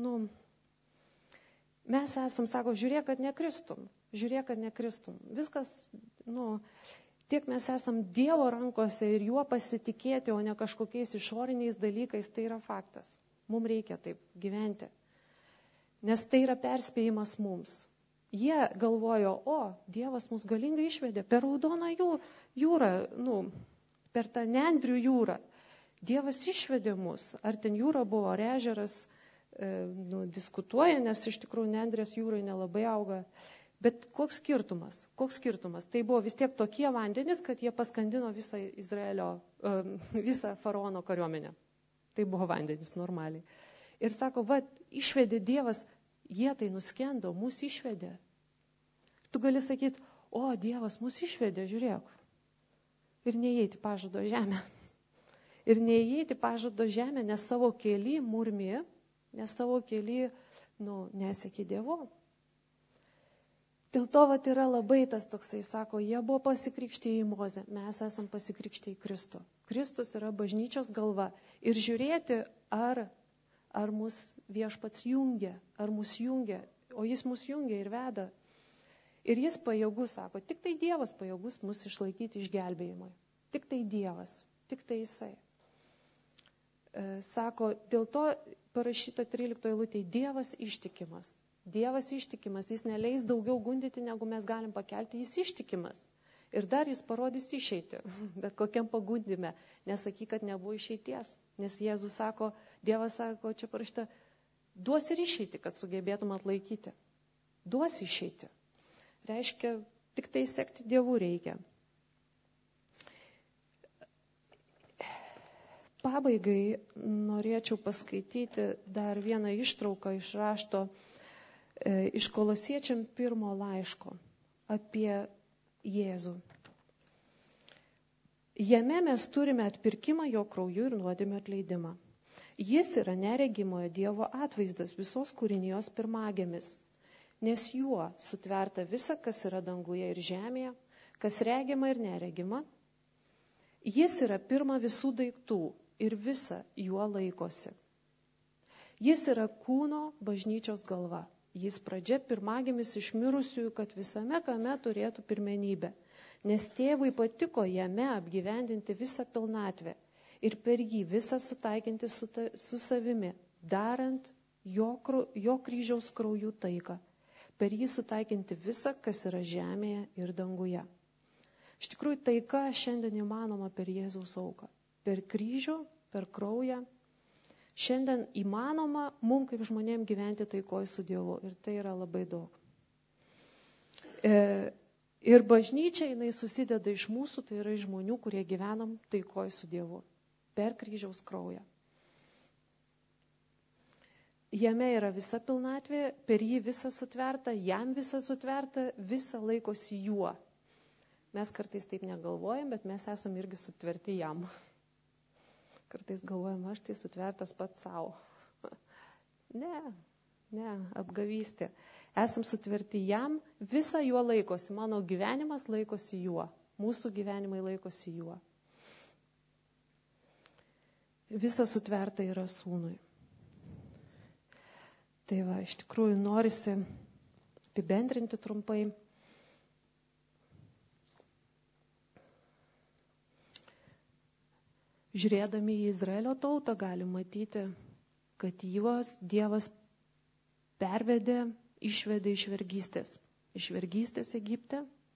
mes esam, sako, žiūrėk, kad nekristum. Viskas, tiek mes esam Dievo rankose ir juo pasitikėti, o ne kažkokiais išoriniais dalykais, tai yra faktas. Mums reikia taip gyventi, nes tai yra perspėjimas mums. Jie galvojo, Dievas mus galingai išvedė per Raudoną jūrą, per tą Nendrių jūrą. Dievas išvedė mus, ar ten jūra buvo, ar ežeras, diskutuoja, nes iš tikrųjų Nendrės jūrai nelabai auga. Bet koks skirtumas? Tai buvo vis tiek tokie vandenys, kad jie paskandino visą visą faraono kariuomenę. Tai buvo vandenys normaliai. Ir sako, išvedė Dievas, jie tai nuskendo, mus išvedė. Tu gali sakyti, Dievas mus išvedė, žiūrėk. Ir neįeiti pažado žemę. Ir neįeiti pažado žemę, nes savo kely murmi, nes savo kely, nesekė Dievo. Dėl to yra labai tas toksai, sako, jie buvo pasikrikštę į Mozę, mes esam pasikrikštę į Kristų. Kristus yra bažnyčios galva. Ir žiūrėti, ar mus Viešpats jungia, o jis mus jungia ir veda. Ir jis pajėgus, sako, tik tai Dievas pajėgus mus išlaikyti išgelbėjimui. Tik tai Dievas, tik tai Jisai. Sako, dėl to parašyta 13 eilutėje, Dievas ištikimas. Dievas ištikimas, jis neleis daugiau gundyti, negu mes galim pakelti, jis ištikimas. Ir dar jis parodys išeitį, bet kokiam pagundyme. Nesakyk, kad nebuvo išeities, nes Jėzus sako, Dievas sako, čia parašyta, duos ir išeitį, kad sugebėtum atlaikyti. Duos išeitį. Reiškia, tik tai sekti Dievu reikia. Pabaigai norėčiau paskaityti dar vieną ištrauką iš rašto iš Kolosiečiam 1 laiško apie Jėzų. Jame mes turime atpirkimą jo krauju ir nuodėmių atleidimą. Jis yra neregimojo Dievo atvaizdas, visos kūrinijos pirmagimis, nes juo sutverta visa, kas yra danguje ir žemėje, kas regima ir neregima. Jis yra pirma visų daiktų ir visa juo laikosi. Jis yra kūno bažnyčios galva. Jis pradžia pirmagimis iš mirusiųjų, kad visame kame turėtų pirmenybę, nes tėvui patiko jame apgyvendinti visą pilnatvę ir per jį visą sutaikinti su savimi, darant jo kryžiaus kraujų taiką, per jį sutaikinti visą, kas yra žemėje ir danguje. Iš tikrųjų, taika šiandien įmanoma per Jėzaus auką, per kryžių, per kraują. Šiandien įmanoma mums kaip žmonėms gyventi taikoj su Dievu ir tai yra labai daug. Ir bažnyčia, jinai susideda iš mūsų, tai yra iš žmonių, kurie gyvenam taikoj su Dievu, per kryžiaus kraują. Jame yra visa pilnatvė, per jį visa sutverta, jam visa sutverta, visa laikosi juo. Mes kartais taip negalvojam, bet mes esam irgi sutverti jam. Kartais galvojam, aš tai sutvertas pats savo. Ne, apgavystė. Esam sutverti jam, visa juo laikosi. Mano gyvenimas laikosi juo. Mūsų gyvenimai laikosi juo. Visa sutverta yra sūnui. Tai va, iš tikrųjų norisi apibendrinti trumpai. Žiūrėdami į Izraelio tautą galim matyti, kad juos Dievas pervedė, išvedė iš vergystės Egipte.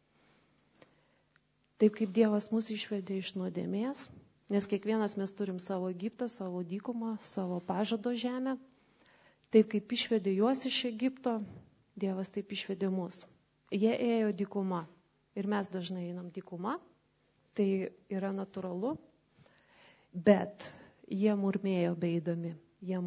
Taip kaip Dievas mus išvedė iš nuodėmės, nes kiekvienas mes turim savo Egiptą, savo dykumą, savo pažado žemę. Taip kaip išvedė juos iš Egipto, Dievas taip išvedė mus. Jie ėjo dykuma ir mes dažnai einam dykuma, tai yra natūralu. Bet jie murmėjo beidami, jie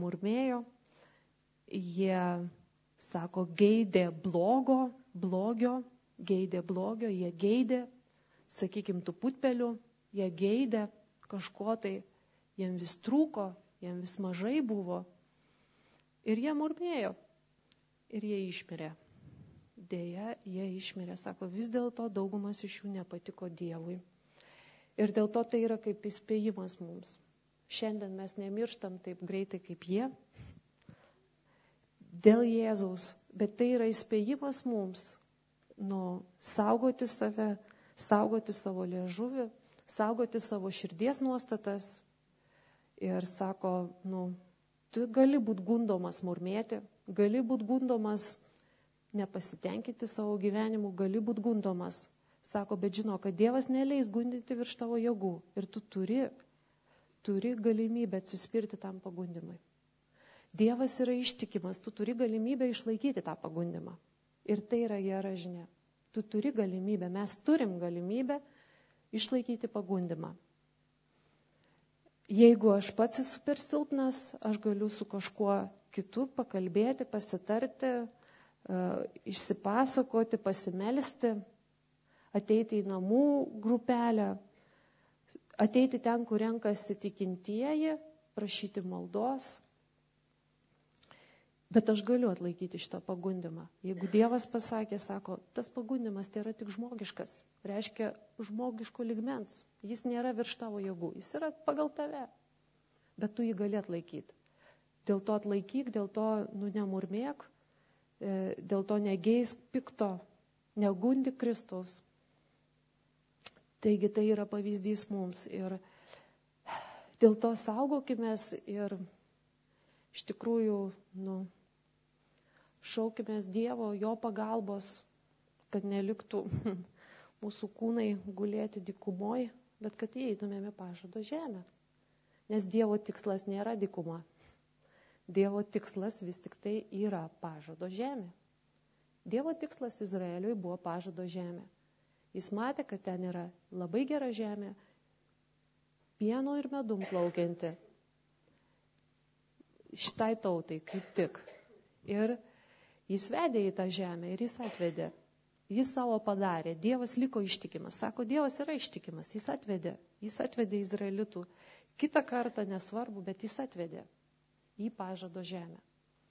sako, geidė blogio, jie geidė, sakykim, tų putpelių, jie geidė kažko tai, jiem vis trūko, jiem vis mažai buvo. Ir jie murmėjo ir jie išmirė. Deja, jie išmirė, sako, vis dėlto daugumas iš jų nepatiko Dievui. Ir dėl to tai yra kaip įspėjimas mums. Šiandien mes nemirštam taip greitai kaip jie, dėl Jėzaus, bet tai yra įspėjimas mums, saugoti save, saugoti savo liežuvį, saugoti savo širdies nuostatas. Ir sako, tu gali būti gundomas murmėti, gali būti gundomas nepasitenkinti savo gyvenimu, gali būti gundomas. Sako, bet žino, kad Dievas neleis gundinti virš tavo jėgų ir tu turi galimybę atsispirti tam pagundimui. Dievas yra ištikimas, tu turi galimybę išlaikyti tą pagundimą. Ir tai yra gera žinia. Tu turi galimybę, mes turim galimybę išlaikyti pagundimą. Jeigu aš pats esu per silpnas, aš galiu su kažkuo kitu pakalbėti, pasitarti, išsipasakoti, pasimelsti, ateiti į namų grupelę, ateiti ten, kur renkasi tikintieji, prašyti maldos. Bet aš galiu atlaikyti šitą pagundimą. Jeigu Dievas pasakė, sako, tas pagundimas tai yra tik žmogiškas, reiškia žmogiško ligmens. Jis nėra virš tavo jėgų, jis yra pagal tave, bet tu jį gali atlaikyti. Dėl to atlaikyk, dėl to nemurmėk, dėl to negeisk pikto, negundik Kristaus. Taigi tai yra pavyzdys mums ir dėl to saugokimės ir iš tikrųjų šaukimės Dievo, jo pagalbos, kad neliktų mūsų kūnai gulėti dykumoj, bet kad įeitumėme pažado žemę. Nes Dievo tikslas nėra dykuma. Dievo tikslas vis tik tai yra pažado žemė. Dievo tikslas Izraeliui buvo pažado žemė. Jis matė, kad ten yra labai gera žemė, pieno ir medum plaukianti. Šitai tautai kaip tik. Ir jis vedė į tą žemę ir jis atvedė. Jis savo padarė. Dievas liko ištikimas. Sako, Dievas yra ištikimas. Jis atvedė. Jis atvedė Izraelitų. Kitą kartą nesvarbu, bet jis atvedė. į pažado žemę.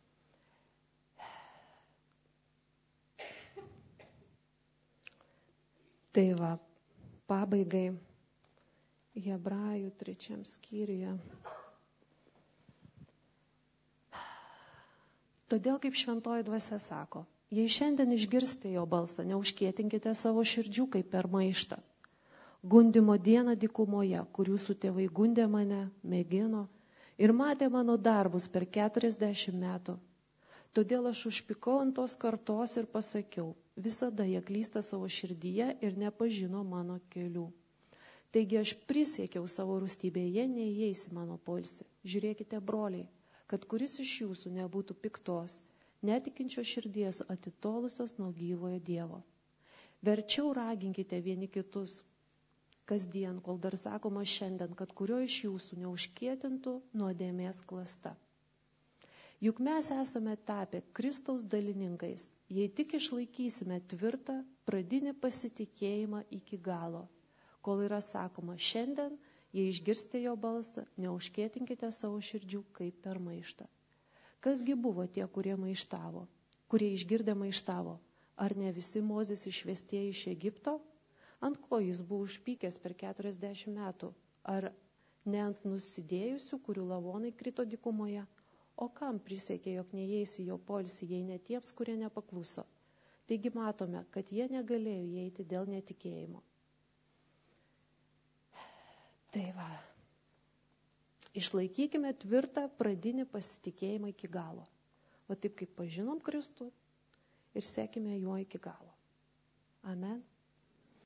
Tai va, pabaigai Hebrajų 3 skyriuje. Todėl, kaip šventoji dvasia sako, jei šiandien išgirsite jo balsą, neužkietinkite savo širdžių kaip per maištą. Gundimo dieną dykumoje, kur jūsų tėvai gundė mane, mėgino ir matė mano darbus per 40 metų. Todėl aš užpykau ant tos kartos ir pasakiau, visada jie klysta savo širdyje ir nepažino mano kelių. Taigi aš prisiekiau savo rūstybėje, jie neįeis į mano poilsį. Žiūrėkite, broliai, kad kuris iš jūsų nebūtų piktos, netikinčio širdies atitolusios nuo gyvojo Dievo. Verčiau raginkite vieni kitus kasdien, kol dar sakoma šiandien, kad kurio iš jūsų neužkietintų nuodėmės klasta. Juk mes esame tapę Kristaus dalininkais, jei tik išlaikysime tvirtą pradinį pasitikėjimą iki galo, kol yra sakoma šiandien, jei išgirsite jo balsą, neužkietinkite savo širdžių kaip per maištą. Kasgi buvo tie, kurie maištavo, kurie išgirdę maištavo? Ar ne visi Mozės išvestieji iš Egipto? Ant ko jis buvo užpykęs per 40 metų? Ar ne ant nusidėjusių, kurių lavonai krito dykumoje? O kam prisiekė, jog neįeis į jo poilsį, jei ne tiems, kurie nepakluso? Taigi matome, kad jie negalėjo įeiti dėl netikėjimo. Tai va, išlaikykime tvirtą pradinį pasitikėjimą iki galo. Va taip, kaip pažinom Kristų ir sekime juo iki galo. Amen.